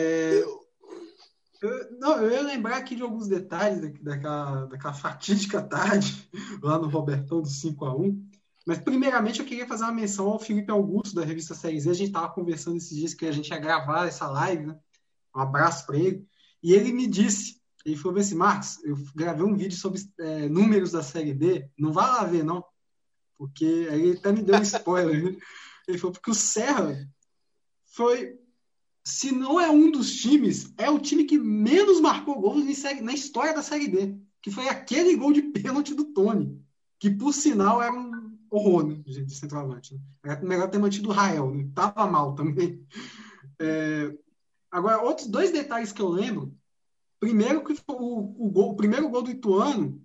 Eu ia lembrar aqui de alguns detalhes daquela fatídica tarde lá no Robertão do 5-1. Mas, primeiramente, eu queria fazer uma menção ao Felipe Augusto, da revista Série Z. A gente estava conversando esses dias que a gente ia gravar essa live, né? Um abraço para ele. E ele me disse, ele falou assim, Marcos, eu gravei um vídeo sobre números da Série D, não vai lá ver, não. Porque aí ele até me deu um spoiler. Né? Ele falou, porque o Serra foi, se não é um dos times, é o time que menos marcou gols na história da Série D, que foi aquele gol de pênalti do Tony, que, por sinal, era um horror, né, de centroavante. Né? Era melhor ter mantido o Rael, né? Tava mal também. Agora, outros 2 detalhes que eu lembro. Primeiro, que o primeiro gol do Ituano,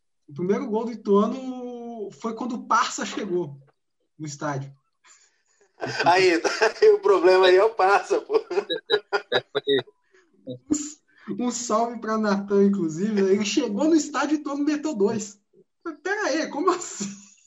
foi quando o Parça chegou no estádio. Aí, o problema aí é o Parça, pô. Um salve para Natan, inclusive. Ele chegou no estádio e o Ituano meteu 2. Pera aí, como assim?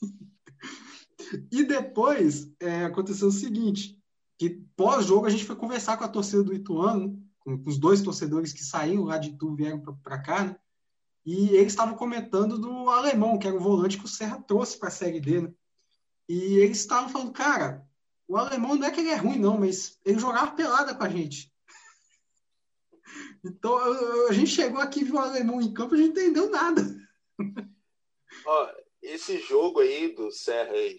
E depois aconteceu o seguinte, que pós-jogo a gente foi conversar com a torcida do Ituano, com os 2 torcedores que saíram lá de Itu, vieram para cá, né? E eles estavam comentando do Alemão, que era o volante que o Serra trouxe para a Série D, né? E eles estavam falando, cara, o Alemão não é que ele é ruim, não, mas ele jogava pelada com a gente. Então, a gente chegou aqui e viu o Alemão em campo e a gente não entendeu nada. Ó, esse jogo aí do Serra e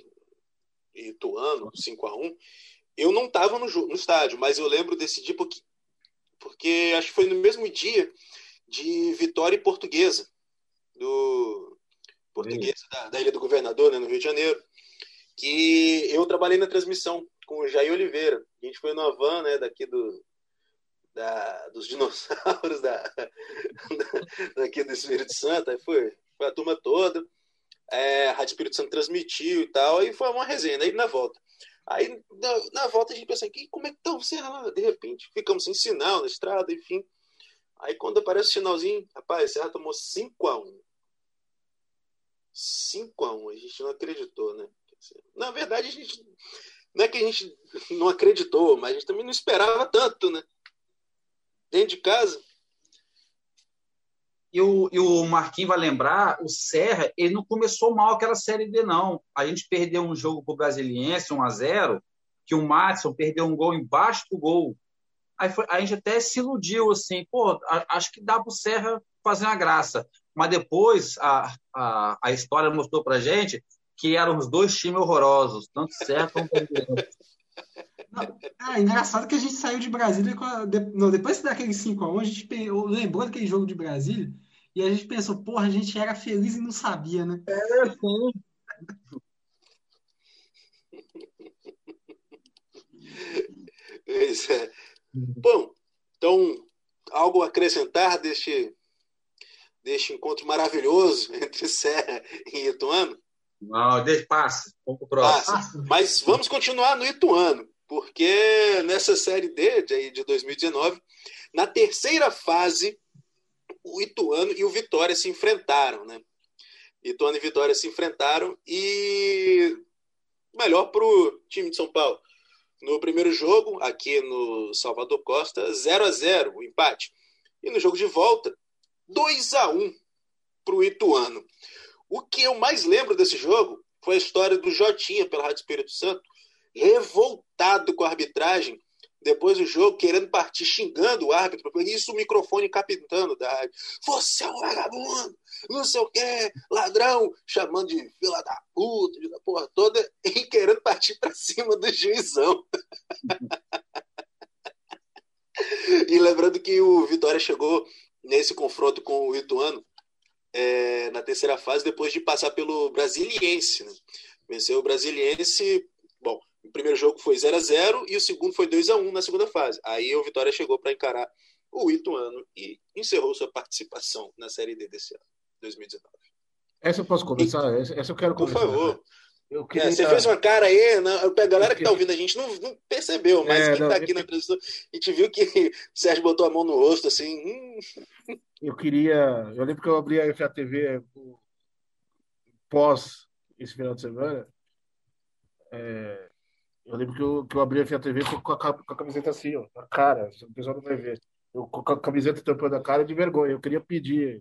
Ituano, 5-1, eu não estava no estádio, mas eu lembro desse dia porque porque acho que foi no mesmo dia de Vitória e Portuguesa, do Portuguesa da Ilha do Governador, né, no Rio de Janeiro, que eu trabalhei na transmissão com o Jair Oliveira. A gente foi numa van, né, daqui dos dinossauros daqui do Espírito Santo. Aí foi a turma toda. A Rádio Espírito Santo transmitiu e tal, e foi uma resenha. Aí na volta. Aí na volta a gente pensa aqui, como é que tá o Serra lá? De repente ficamos sem sinal na estrada, enfim. Aí quando aparece o sinalzinho, rapaz, o Serra tomou 5-1. 5-1, a gente não acreditou, né? Na verdade, a gente não é que a gente não acreditou, mas a gente também não esperava tanto, né? Dentro de casa. E o Marquinhos vai lembrar, o Serra, ele não começou mal aquela Série D, não. A gente perdeu um jogo pro Brasiliense, 1-0, que o Madison perdeu um gol embaixo do gol. Aí a gente até se iludiu, assim, pô, acho que dá pro Serra fazer uma graça. Mas depois a história mostrou pra gente que eram os dois times horrorosos, tanto Serra como Brasiliense. Engraçado que a gente saiu de Brasília depois daquele 5-1, a gente lembrou daquele jogo de Brasília e a gente pensou, porra, a gente era feliz e não sabia, né? Sim. Bom, então, algo a acrescentar deste encontro maravilhoso entre Serra e Ituano? Não, passa. Vamos pro próximo. Mas vamos continuar no Ituano, porque nessa Série D de 2019, na terceira fase, o Ituano e o Vitória se enfrentaram, né? Ituano e Vitória se enfrentaram e melhor para o time de São Paulo. No primeiro jogo, aqui no Salvador Costa, 0-0, o empate. E no jogo de volta, 2-1 para o Ituano. O que eu mais lembro desse jogo foi a história do Jotinha pela Rádio Espírito Santo, revoltado com a arbitragem, depois do jogo, querendo partir, xingando o árbitro, por isso o microfone capitando da rádio. Você é um vagabundo, não sei o que, ladrão, chamando de fila da puta, da porra toda, e querendo partir para cima do juizão. E lembrando que o Vitória chegou nesse confronto com o Ituano na terceira fase, depois de passar pelo Brasiliense, né? Venceu o Brasiliense. Bom, o primeiro jogo foi 0-0 e o segundo foi 2-1 na segunda fase. Aí o Vitória chegou para encarar o Ituano e encerrou sua participação na Série D desse ano, 2019. Essa eu posso começar? Essa eu quero começar. Por favor. Você fez uma cara aí, a galera que está ouvindo a gente não percebeu, mas quem está aqui na transmissão, a gente viu que o Sérgio botou a mão no rosto, assim. Eu lembro que eu abri a FATV pós esse final de semana. Eu lembro que eu abri a FATV com a camiseta assim, ó, na cara, o pessoal não vai ver. Eu com a camiseta tampando a cara de vergonha. Eu queria pedir,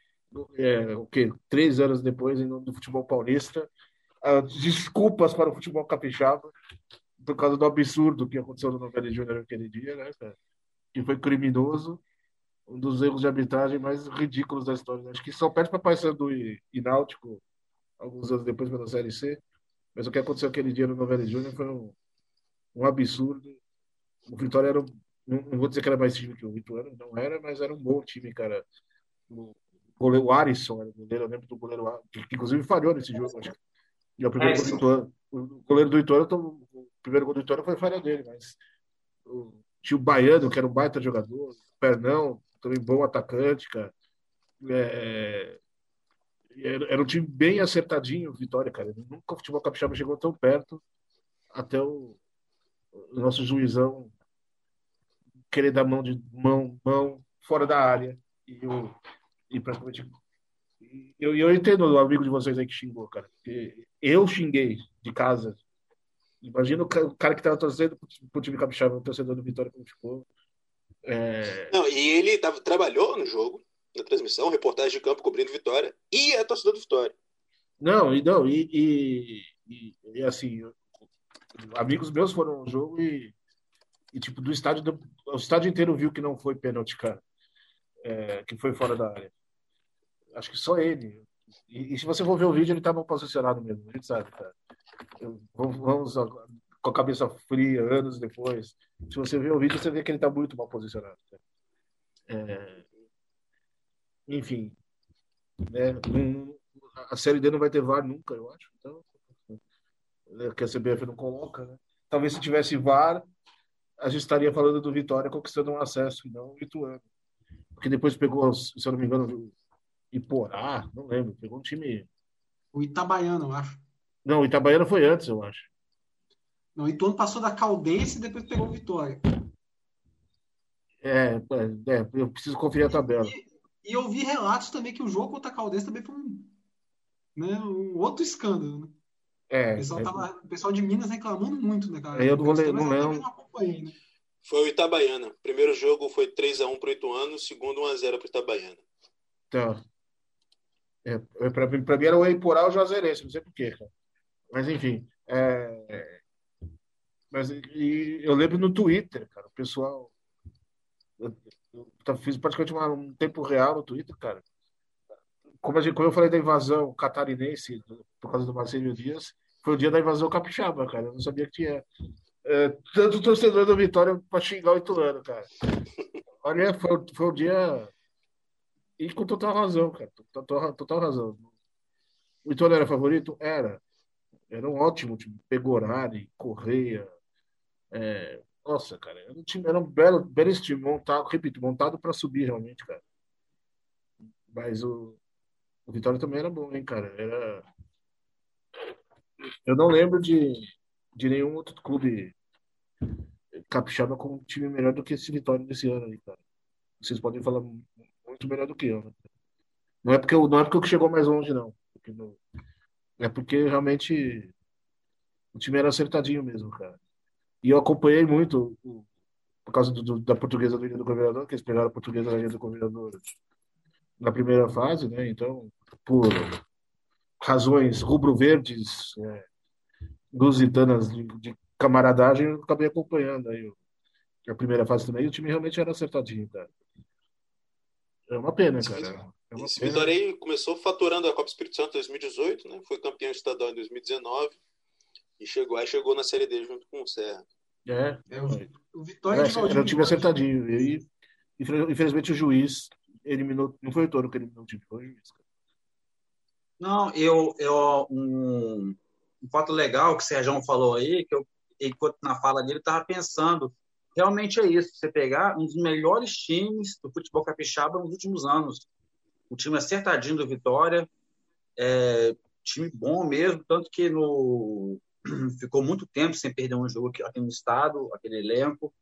3 anos depois, em nome do futebol paulista, desculpas para o futebol capixaba por causa do absurdo que aconteceu no Novelli Júnior naquele dia, né, cara? Que foi criminoso, um dos erros de arbitragem mais ridículos da história. Acho que só perde para Paysandu e Náutico alguns anos depois pela Série C, mas o que aconteceu aquele dia no Novelli Júnior foi um absurdo. O Vitória era não vou dizer que era mais time que o Ituano, não era, mas era um bom time, cara. O goleiro Arisson era o goleiro, eu lembro do goleiro que inclusive falhou nesse jogo, acho que. E o primeiro gol do Ituano. O goleiro do Ituano, o primeiro gol do Ituano foi falha dele, mas o tio Baiano, que era um baita jogador, o Pernão, também bom atacante, cara. Era um time bem acertadinho, o Vitória, cara. Nunca o futebol capixaba chegou tão perto até o nosso juizão querer dar mão fora da área e praticamente. Eu entendo o amigo de vocês aí que xingou, cara. Eu xinguei de casa. Imagina o cara que estava torcendo pro time capixaba, o torcedor do Vitória, como ficou. Não, e ele trabalhou no jogo, na transmissão, reportagem de campo cobrindo Vitória, e é torcedor do Vitória. E assim, amigos meus foram no jogo e tipo, o estádio inteiro viu que não foi pênalti, cara. Que foi fora da área. Acho que só ele. E se você for ver o vídeo, ele estava posicionado mesmo. A gente sabe, cara. Vamos com a cabeça fria anos depois. Se você ver o vídeo, você vê que ele tá muito mal posicionado. É, enfim, né? A Série D não vai ter VAR nunca, eu acho. Então, que a CBF não coloca, né? Talvez se tivesse VAR, a gente estaria falando do Vitória conquistando um acesso, e não o Ituano. Porque depois pegou, se eu não me engano, o Iporá, não lembro, pegou um time. O Itabaiana, eu acho. Não, o Itabaiana foi antes, eu acho. Não, o Ituano passou da Caldense e depois pegou o Vitória. Eu preciso conferir a tabela. E eu vi relatos também que o jogo contra a Caldense também foi um outro escândalo, né? O pessoal de Minas reclamando muito, né, cara? Eu não vou ler, Mas não eu também lembro. não acompanhei, né? Foi o Itabaiana. O primeiro jogo foi 3-1 pro Ituano, o segundo 1-0 pro Itabaiana. Então, pra mim era o Eiporá ou o Juazeirense, não sei por quê, cara. Mas enfim. Eu lembro no Twitter, cara, o pessoal. Eu fiz praticamente um tempo real no Twitter, cara. Como eu falei da invasão catarinense por causa do Marcelo Dias, foi o dia da invasão capixaba, cara. Eu não sabia que tinha tanto torcedor do Vitória para xingar o Ituano, cara. Olha, foi um dia. E com total razão, cara. Total razão. O Ituano era favorito? Era. Era um ótimo time. Pegorari, Correia. Nossa, cara. Era um belo time montado, repito, montado para subir realmente, cara. Mas o Vitória também era bom, hein, cara. Eu não lembro de nenhum outro clube capixaba com um time melhor do que esse Vitória desse ano aí, cara. Vocês podem falar muito melhor do que eu, né? Não é porque chegou mais longe, não. É porque realmente o time era acertadinho mesmo, cara. E eu acompanhei muito por causa da portuguesa da Ilha do Governador, que eles pegaram a portuguesa da Ilha do Governador na primeira fase, né? Então, por razões rubro-verdes, lusitanas de camaradagem, eu acabei acompanhando aí a primeira fase também. E o time realmente era acertadinho, cara. É uma pena, cara. É uma Esse pena. Vitória aí começou faturando a Copa Espírito Santo em 2018, né? Foi campeão estadual em 2019 e chegou na Série D junto com o Serra. O Vitória de Valdívia. Era um time acertadinho. E aí, infelizmente, o juiz eliminou. Não foi o Toro que eliminou o time, foi o juiz. Não, um fato legal que o Sérgio falou aí, que enquanto na fala dele, estava pensando, realmente é isso, você pegar um dos melhores times do futebol capixaba nos últimos anos. O time acertadinho do Vitória, time bom mesmo, tanto que ficou muito tempo sem perder um jogo aqui no estado, aquele elenco.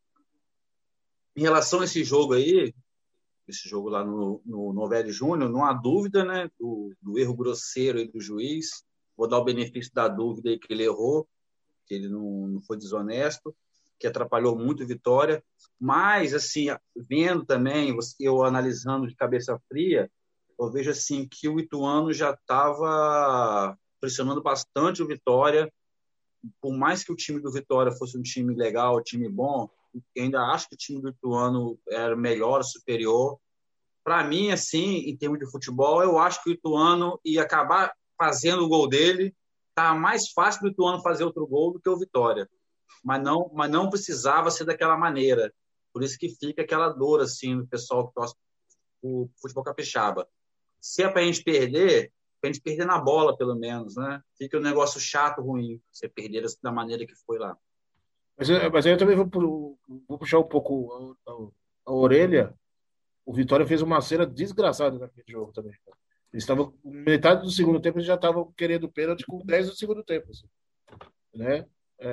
Em relação a esse jogo aí, esse jogo lá no Novelli Júnior, não há dúvida, né, do erro grosseiro aí do juiz. Vou dar o benefício da dúvida aí que ele errou, que ele não foi desonesto, que atrapalhou muito a Vitória. Mas, assim, vendo também, eu analisando de cabeça fria, eu vejo assim que o Ituano já estava pressionando bastante o Vitória. Por mais que o time do Vitória fosse um time legal, um time bom, eu ainda acho que o time do Ituano era melhor, superior. Para mim, assim, em termos de futebol, eu acho que o Ituano ia acabar fazendo o gol dele. Tá mais fácil do Ituano fazer outro gol do que o Vitória. Mas não precisava ser daquela maneira. Por isso que fica aquela dor, assim, do pessoal que torce o futebol capixaba. Se é para a gente perder na bola, pelo menos, né? Fica um negócio chato, ruim, você perder da maneira que foi lá. Mas aí eu também vou puxar um pouco a orelha. O Vitória fez uma cena desgraçada naquele jogo também. Eles estavam, metade do segundo tempo, eles já estavam querendo pênalti com 10 do segundo tempo. Assim, né?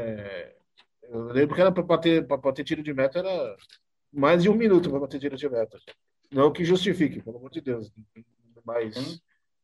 Eu lembro que era para bater tiro de meta, era mais de 1 minuto para bater tiro de meta. Não que justifique, pelo amor de Deus. Mas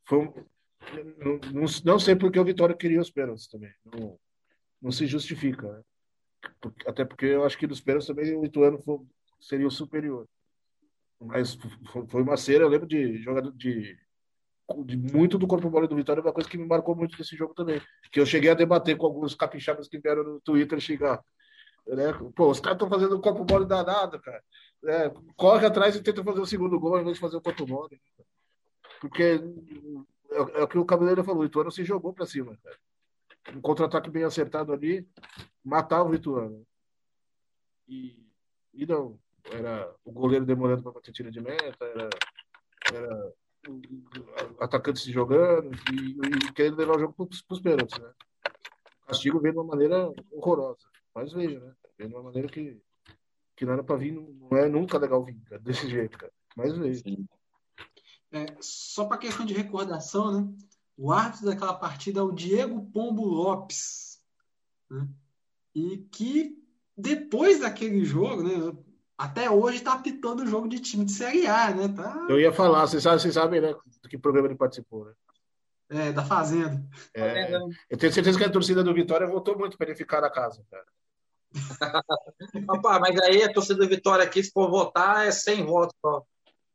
não sei porque o Vitória queria os pênaltis também. Não se justifica, né? Até porque eu acho que nos pênaltis também o Ituano seria o superior. Mas foi uma cena, eu lembro de jogador de muito do corpo mole do Vitória, uma coisa que me marcou muito desse jogo também. Que eu cheguei a debater com alguns capixabas que vieram no Twitter xingar. Né? Pô, os caras estão fazendo o corpo mole danado, cara. Corre atrás e tenta fazer o segundo gol ao invés de fazer o corpo mole. Porque é o que o Cabeleiro falou, o Ituano se jogou pra cima, cara. um contra-ataque bem acertado ali, matar o Ituano. E não, era o goleiro demorando para bater tiro de meta, era o atacante se jogando e querendo levar o jogo para os pênaltis, né? O castigo veio de uma maneira horrorosa, mas veio, né? Veio de uma maneira que não era para vir, não é nunca legal vir, cara, desse jeito, cara, mas veio. Sim. Só para questão de recordação, né? O árbitro daquela partida é o Diego Pombo Lopes, né? E que depois daquele jogo, né? Até hoje está apitando o jogo de time de Série A, né? Tá... Eu ia falar, vocês sabem, né? Do que programa ele participou, né? Da Fazenda. Eu tenho certeza que a torcida do Vitória votou muito para ele ficar na casa, cara. Opa, mas aí a torcida do Vitória aqui, se for votar, é 100 votos só.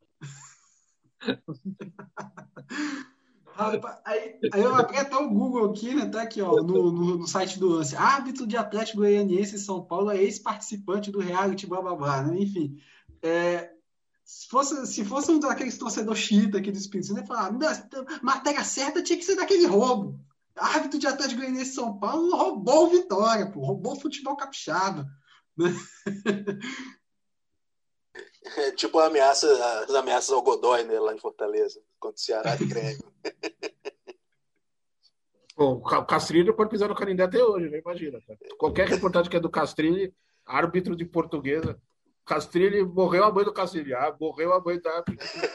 Aí eu abri até o Google aqui, né? Tá aqui, ó, no site do Lance. Árbitro de Atlético Goianiense em São Paulo é ex-participante do reality, blá, blá, blá, né? Enfim, se fosse um daqueles torcedores xiita aqui do Espírito Santo, ia falar, matéria certa tinha que ser daquele roubo. Árbitro de Atlético Goianiense em São Paulo roubou o Vitória, pô, roubou o futebol capixaba, né? Tipo as ameaças ao Godoy, né, lá em Fortaleza, contra o Ceará e Grêmio. Pô, o Castrilli pode pisar no Canindé até hoje, né? Imagina. Cara. Qualquer reportagem que é do Castrilli, árbitro de Portuguesa, Castrilli morreu a mãe do Castrilli. Morreu a mãe da...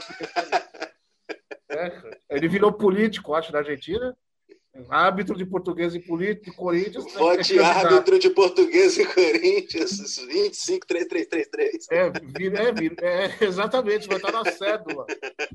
Ele virou político, acho, na Argentina. Árbitro de Portuguesa e político de Corinthians. Vote árbitro de Portuguesa e Corinthians, 253333. Exatamente, vai estar na cédula.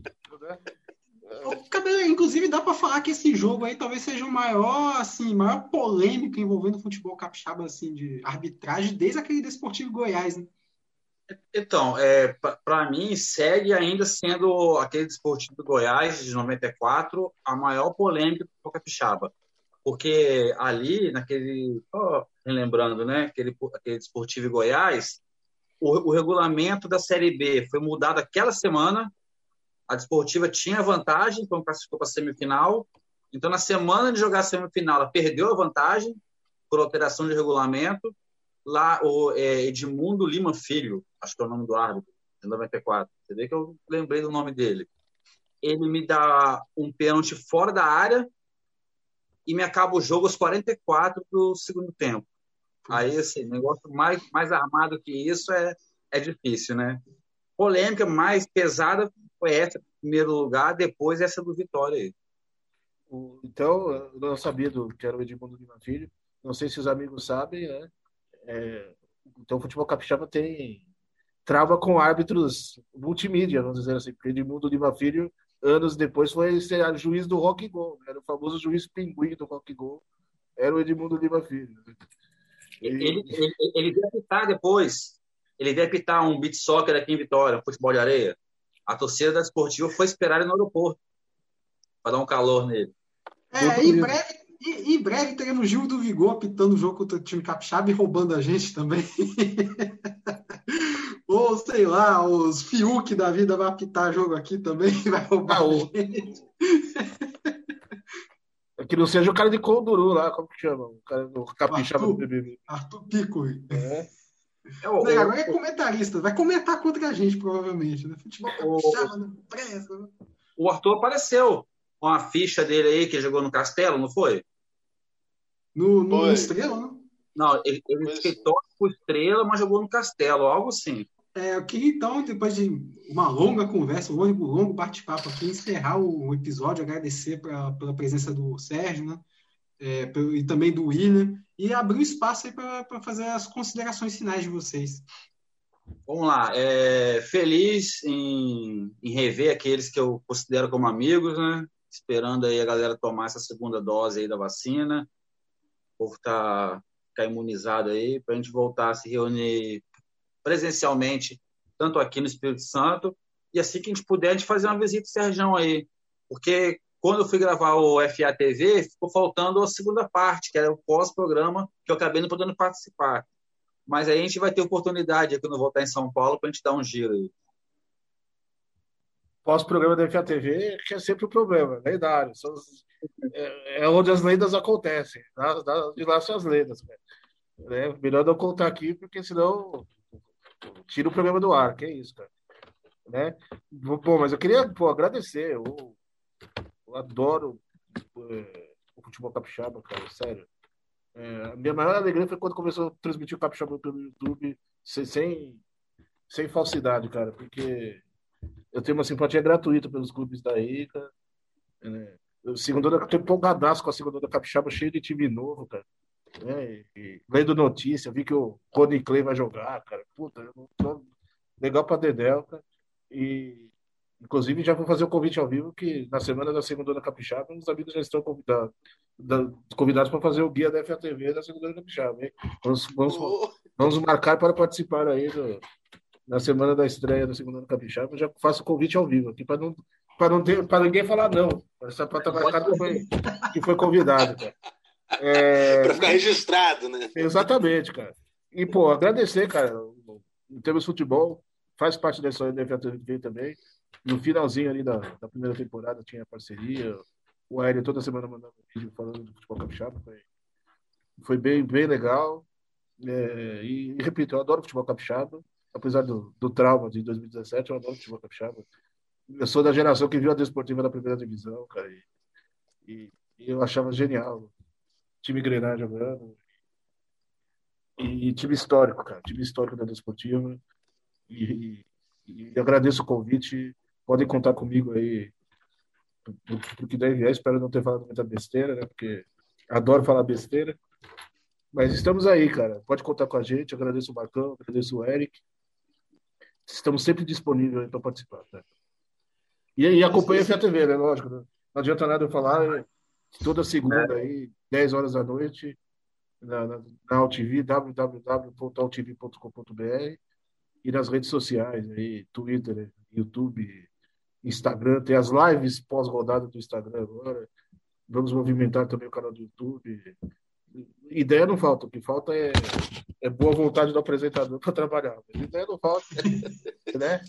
Inclusive, dá para falar que esse jogo aí talvez seja o maior polêmico envolvendo o futebol capixaba, assim, de arbitragem, desde aquele Desportivo Goiás, né? Então, para mim, segue ainda sendo aquele Desportivo Goiás de 94 a maior polêmica do futebol capixaba. Porque ali, relembrando, né, aquele Desportivo Goiás, o regulamento da Série B foi mudado aquela semana. A Desportiva tinha vantagem, então classificou para a semifinal. Então, na semana de jogar a semifinal, ela perdeu a vantagem por alteração de regulamento. Lá, o Edmundo Lima Filho, acho que é o nome do árbitro, de 94. Você vê que eu lembrei do nome dele. Ele me dá um pênalti fora da área e me acaba o jogo aos 44 do segundo tempo. Aí, assim, negócio mais armado que isso é difícil, né? Polêmica mais pesada foi essa, em primeiro lugar, depois essa do Vitória aí. Então, eu não sabia que era o Edmundo Lima Filho. Não sei se os amigos sabem, né? Então, o futebol capixaba trava com árbitros multimídia, vamos dizer assim, porque Edmundo Lima Filho, anos depois, foi ser juiz do Rock Go, era o famoso juiz pinguim do Rock Go, era o Edmundo Lima Filho. Ele veio apitar depois, ele veio apitar um beach soccer aqui em Vitória, um futebol de areia. A torcida da Desportiva foi esperar ele no aeroporto para dar um calor nele. Em breve teremos Gil do Vigor apitando o jogo contra o time capixaba e roubando a gente também. Ou, sei lá, os Fiuk da vida vai apitar jogo aqui também e vai roubar a gente. Que não seja o cara de Conduru lá, como que chama? O cara do capixaba do BBB. Arthur Pico. Agora é comentarista, vai comentar contra a gente, provavelmente. Né? Futebol capixaba, não presta. Né? O Arthur apareceu com a ficha dele aí, que jogou no Castelo, não foi? No Estrela, né? Não, ele respeitou o Estrela, mas jogou no Castelo, algo assim. Eu queria, então, depois de uma longa conversa, um longo bate-papo aqui, encerrar o episódio, agradecer pela presença do Sérgio, né? E também do William, e abrir um espaço aí para fazer as considerações finais de vocês. Vamos lá. Feliz em rever aqueles que eu considero como amigos, né? Esperando aí a galera tomar essa segunda dose aí da vacina. O povo ficar imunizado aí, para a gente voltar a se reunir presencialmente, tanto aqui no Espírito Santo, e assim que a gente puder, a gente fazer uma visita ao Serjão aí. Porque quando eu fui gravar o FA TV, ficou faltando a segunda parte, que era o pós-programa, que eu acabei não podendo participar. Mas aí a gente vai ter oportunidade, quando eu voltar em São Paulo, para a gente dar um giro aí. pós-programa da FATV, que é sempre o problema, lendário. É onde as lendas acontecem. De lá são as lendas, cara. Né? Melhor não contar aqui, porque senão tira o programa do ar, que é isso, cara. Né? Bom, mas eu queria agradecer. Eu adoro o futebol capixaba, cara, sério. A minha maior alegria foi quando começou a transmitir o capixaba pelo YouTube, sem falsidade, cara, porque eu tenho uma simpatia gratuita pelos clubes daí, cara. Né? Eu tô empolgadaço com a segunda da capixaba, cheio de time novo, cara. Né? E lendo notícia, vi que o Rony Clay vai jogar, cara. Puta, eu tô legal pra Dedéu, cara. E, inclusive, já vou fazer o convite ao vivo que na semana da segunda da capixaba, os amigos já estão convidados para fazer o guia da FATV da segunda da capixaba, hein? Vamos marcar para participar aí na semana da estreia da segunda da capixaba. Eu já faço o convite ao vivo aqui para ninguém falar não. Só para estar marcado que foi convidado, cara. Para ficar registrado, né? Exatamente, cara. E, pô, agradecer, cara. Em termos de futebol, faz parte da história da FATV também. No finalzinho ali da primeira temporada tinha parceria. O Hélio toda semana mandava um vídeo falando do futebol capixaba. Foi bem, bem legal. E repito, eu adoro futebol capixaba. Apesar do trauma de 2017, eu adoro futebol capixaba. Eu sou da geração que viu a Desportiva da primeira divisão, cara. E eu achava genial. Time Grená jogando. E time histórico, cara. Time histórico da Desportiva. E agradeço o convite. Podem contar comigo aí porque daí espero não ter falado muita besteira, né? Porque adoro falar besteira. Mas estamos aí, cara. Pode contar com a gente. Agradeço o Marcão, agradeço o Eric. Estamos sempre disponíveis para participar, tá? E acompanha a FATV, né? Lógico. Né? Não adianta nada eu falar. Toda segunda aí, 10 horas da noite, na AltV, www.altv.com.br, e nas redes sociais, aí, Twitter, YouTube, Instagram, tem as lives pós-rodada do Instagram agora. Vamos movimentar também o canal do YouTube. Ideia não falta, o que falta é boa vontade do apresentador para trabalhar. Ideia não falta, né?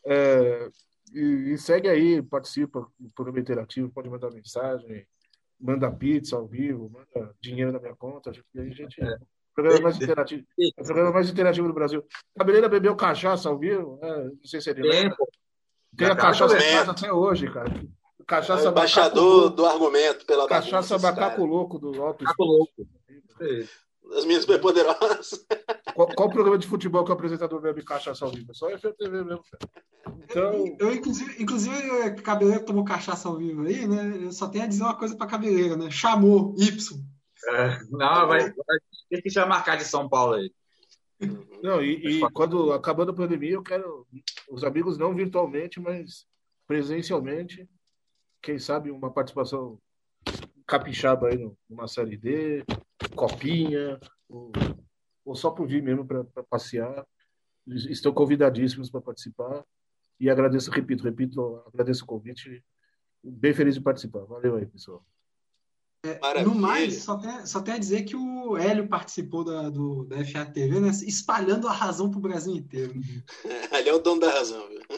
E segue aí, participa do programa interativo, pode mandar mensagem, manda pizza ao vivo, manda dinheiro na minha conta. E aí, gente, o programa mais interativo do Brasil. A Cabeleira bebeu cachaça ao vivo, né? Não sei se é de lá. Tem a cachaça em casa até hoje, cara. Cachaça embaixador do argumento pela cachaça macaco louco do Alto. Macaco louco. As minhas bem poderosas. Qual programa de futebol que o apresentador bebe cachaça ao vivo? Só a FTV mesmo, cara. Então... Eu inclusive, a Cabeleira tomou cachaça ao vivo aí, né? Eu só tenho a dizer uma coisa pra Cabeleira, né? Chamou, Y. Não, vai ter que já marcar de São Paulo aí. Não, e quando acabando a pandemia, eu quero os amigos não virtualmente, mas presencialmente. Quem sabe uma participação capixaba aí numa Série D, Copinha, ou só por vir mesmo para passear. Estão convidadíssimos para participar. E repito, agradeço o convite. Bem feliz de participar. Valeu aí, pessoal. No mais, só tem a dizer que o Hélio participou da FATV, né? Espalhando a razão para o Brasil inteiro. Ele é o dono da razão, viu?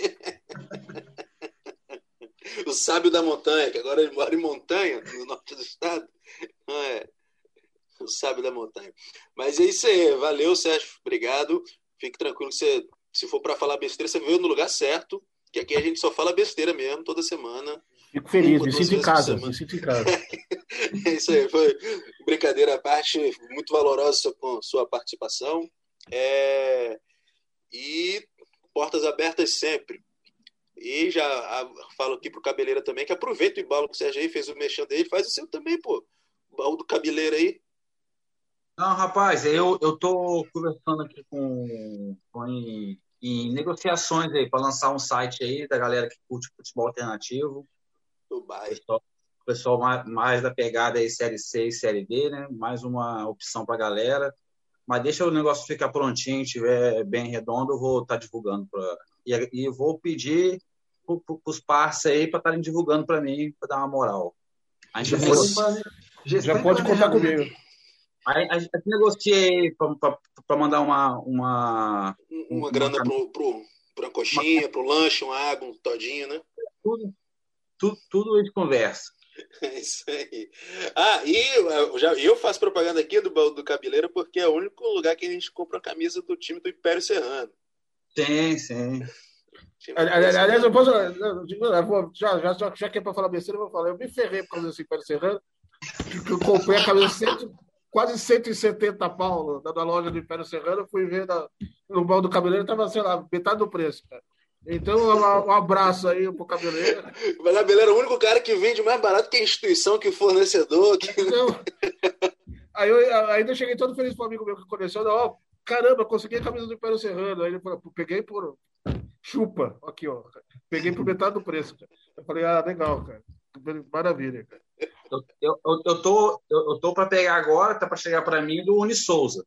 O sábio da montanha, que agora ele mora em montanha, no norte do estado. O sábio da montanha. Mas é isso aí. Valeu, Sérgio. Obrigado. Fique tranquilo que você, se for para falar besteira, você veio no lugar certo, que aqui a gente só fala besteira mesmo, toda semana. Fico feliz, me sinto em casa. É isso aí, foi brincadeira à parte, muito valorosa com sua participação. E portas abertas sempre. E já falo aqui pro Cabeleira também, que aproveita o embalo que o Sérgio aí fez o mexão dele, faz o seu também, pô. O baú do Cabeleira aí. Não, rapaz, eu tô conversando aqui em negociações aí para lançar um site aí da galera que curte futebol alternativo. Dubai. O pessoal mais da pegada aí Série C e Série D, né? Mais uma opção para a galera. Mas deixa o negócio ficar prontinho, estiver bem redondo, eu vou estar divulgando. E vou pedir para os parceiros aí para estarem divulgando para mim, para dar uma moral. A gente já pode contar comigo. A gente negocia aí para mandar uma grana pro conchinha, pro lanche, uma água, um todinho, né? Tudo a gente conversa. É isso aí. E eu faço propaganda aqui do Cabeleira porque é o único lugar que a gente compra a camisa do time do Império Serrano. Sim. Aliás, eu posso. Já que é para falar besteira, eu vou falar. Eu me ferrei por causa desse Império Serrano, que eu comprei a camisa quase 170 pau na loja do Império Serrano. Eu fui ver no balde do Cabeleiro, estava, sei lá, metade do preço, cara. Então, um abraço aí pro Cabeleiro. O Cabeleiro é o único cara que vende mais barato que a instituição, que o fornecedor. Então, aí eu ainda cheguei todo feliz para um amigo meu que coleciona. Ó, caramba, consegui a camisa do Império Serrano. Aí ele falou, peguei por chupa, aqui, ó. Peguei por metade do preço, cara. Eu falei, legal, cara. Maravilha, cara. Eu tô para pegar agora, tá para chegar para mim do Uni Souza.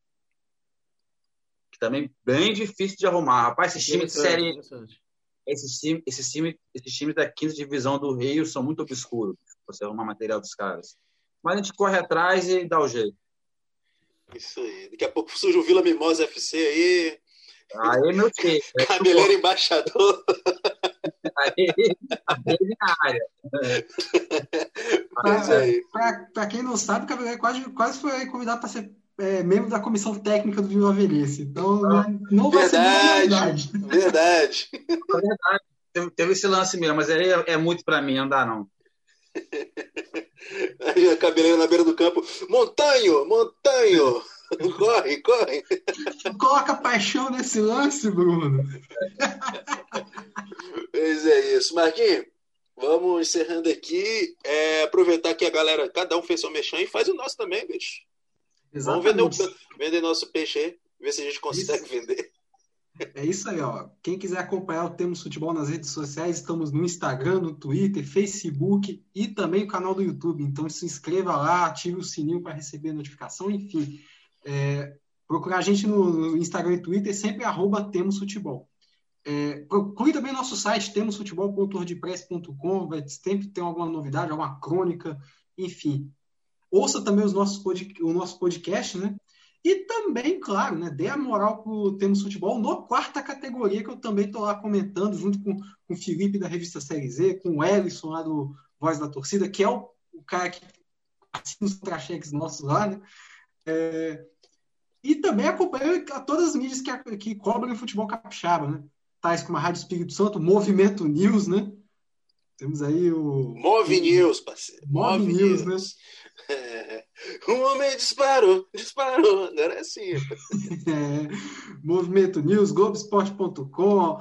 Que também bem difícil de arrumar. Rapaz, esses times de série. Esses times da quinta divisão do Rio são muito obscuros para você arrumar material dos caras. Mas a gente corre atrás e dá o jeito. Isso aí. Daqui a pouco surge o Vila Mimosa FC aí. Aí, meu filho. Cabeleiro embaixador. Aí na área. Para quem não sabe, o Cabeleiro quase foi convidado para ser membro da comissão técnica do Vila Velhense. Então, não vai ser verdade. Verdade. Teve esse lance mesmo, mas aí é muito para mim, não dá não. Aí a Cabeleiro na beira do campo. Montanho! Corre! Coloca paixão nesse lance, Bruno. Pois é isso. Marquinhos, vamos encerrando aqui. Aproveitar que a galera, cada um fez seu merchan e faz o nosso também, bicho. Exatamente. Vamos vender nosso peixe aí, ver se a gente consegue vender. É isso aí, ó. Quem quiser acompanhar o Temos Futebol nas redes sociais, estamos no Instagram, no Twitter, Facebook e também no canal do YouTube. Então se inscreva lá, ative o sininho para receber a notificação, enfim. Procurar a gente no Instagram e Twitter, sempre @Temos Futebol. Procure também nosso site, temosfutebol.wordpress.com, vai sempre ter alguma novidade, alguma crônica, enfim. Ouça também o nosso podcast, né? E também, claro, né, dê a moral para o Temos Futebol no quarta categoria, que eu também estou lá comentando, junto com o Felipe da revista Série Z, com o Ellison lá do Voz da Torcida, que é o cara que assina os contra-cheques nossos lá, né? E também acompanha todas as mídias que cobrem o futebol capixaba, né? Tais como a Rádio Espírito Santo, Movimento News, né? Temos aí o... Move News, parceiro. Move News, né? Um homem disparou, agora é assim. Movimento News, Globoesporte.com,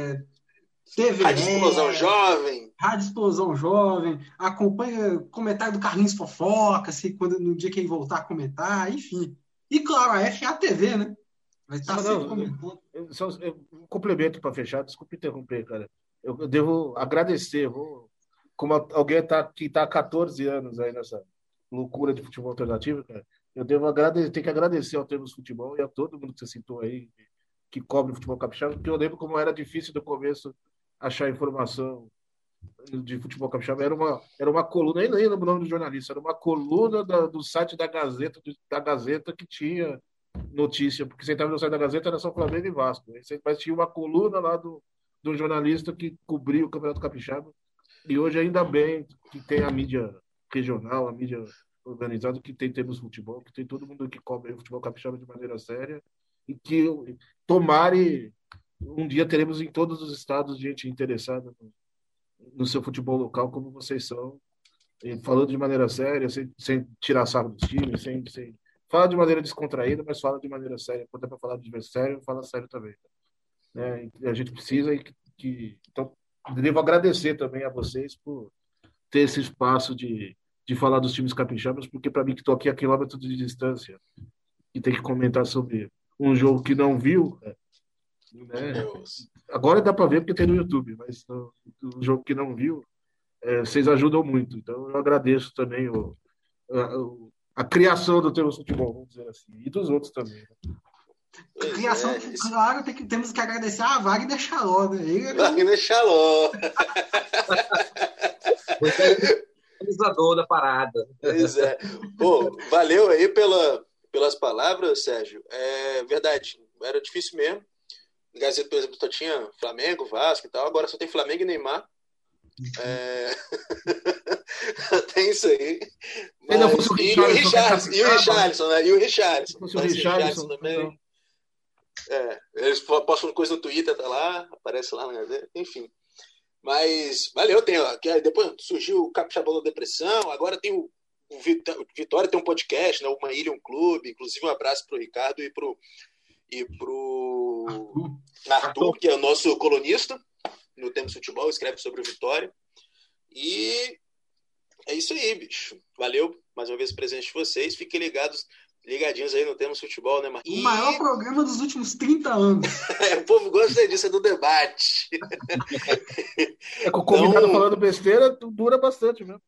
TVE, Rádio Explosão Jovem. Rádio Explosão Jovem, acompanha o comentário do Carlinhos Fofoca, no dia que ele voltar a comentar, enfim. E claro, a FATV, né? Vai estar sempre comentando. Um complemento para fechar, desculpa interromper, cara. Eu devo agradecer, como alguém que está há 14 anos aí nessa loucura de futebol alternativo, cara, eu tenho que agradecer ao Temos Futebol e a todo mundo que você citou aí, que cobre o futebol capixaba, porque eu lembro como era difícil no começo achar informação de futebol capixaba. Era uma coluna, nem lembro o nome do jornalista, era uma coluna do site da Gazeta que tinha notícia, porque você estava no site da Gazeta, era só Flamengo e Vasco, mas tinha uma coluna lá do jornalista que cobria o Campeonato Capixaba, e hoje ainda bem que tem a mídia regional, a mídia organizada, que tem Temos Futebol, que tem todo mundo que cobre o futebol capixaba de maneira séria, e que tomare um dia teremos em todos os estados gente interessada no seu futebol local, como vocês são, falando de maneira séria, sem tirar sarro dos times, sem fala de maneira descontraída, mas fala de maneira séria. Quando é para falar de sério, fala sério também. A gente precisa então, devo agradecer também a vocês por ter esse espaço de falar dos times capixabas, porque para mim que estou aqui a quilômetros de distância e tem que comentar sobre um jogo que não viu, né? Agora dá para ver porque tem no YouTube, mas um jogo que não viu, vocês ajudam muito. Então eu agradeço também a criação do Temos Futebol, vamos dizer assim, e dos outros também. Né? Criação, claro, temos que agradecer a Wagner Chaló, né? Wagner Chaló. Organizador da parada. Pois é. Pô, valeu aí pelas palavras, Sérgio. É verdade, era difícil mesmo. Gazeta, por exemplo, só tinha Flamengo, Vasco e tal, agora só tem Flamengo e Neymar. Tem isso aí. Mas... E o Richarlison, né? E o Richarlison. Se o Richarlison também. Eles postam coisa no Twitter, tá lá, aparece lá na Gazeta, enfim. Mas valeu, depois surgiu o Capixaba da Depressão, agora tem o Vitória, tem um podcast, né? Uma Ilha, um Clube, inclusive um abraço pro Ricardo e pro Arthur, que é o nosso colunista no Temos Futebol, escreve sobre o Vitória. E é isso aí, bicho. Valeu mais uma vez a presença de vocês. Fiquem ligadinhos aí no Temos Futebol, né, Marquinhos? O maior programa dos últimos 30 anos. O povo gosta disso, é do debate. Com o convidado falando besteira, dura bastante mesmo.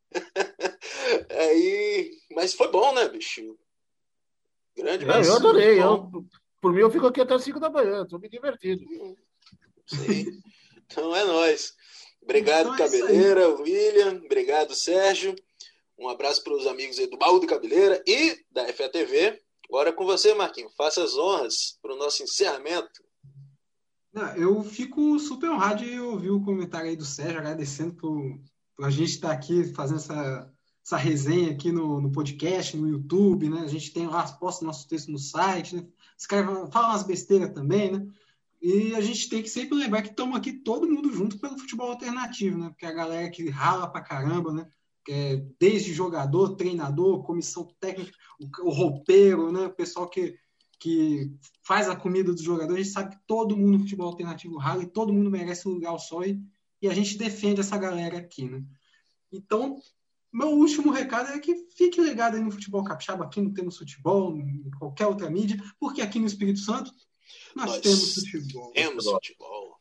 Mas foi bom, né, bicho? Grande, eu adorei. Por mim, eu fico aqui até 5 da manhã. Tô me divertindo. Sim. Então é nóis. Obrigado, Cabeleira, William. Obrigado, Sérgio. Um abraço para os amigos aí do Baú do Cabeleira e da FATV. Agora é com você, Marquinhos. Faça as honras para o nosso encerramento. Eu fico super honrado de ouvir o comentário aí do Sérgio, agradecendo por a gente estar aqui fazendo essa resenha aqui no podcast, no YouTube, né? A gente tem lá, posta nosso texto no site, né? Fala umas besteiras também, né? E a gente tem que sempre lembrar que estamos aqui todo mundo junto pelo futebol alternativo, né? Porque a galera que rala pra caramba, né? Desde jogador, treinador, comissão técnica, o roupeiro, né? O pessoal que faz a comida dos jogadores, a gente sabe que todo mundo no futebol alternativo rala e todo mundo merece um lugar ao sol e a gente defende essa galera aqui, né? Então, meu último recado é que fique ligado aí no Futebol Capixaba, aqui no Temos Futebol, em qualquer outra mídia, porque aqui no Espírito Santo nós temos futebol. Temos futebol.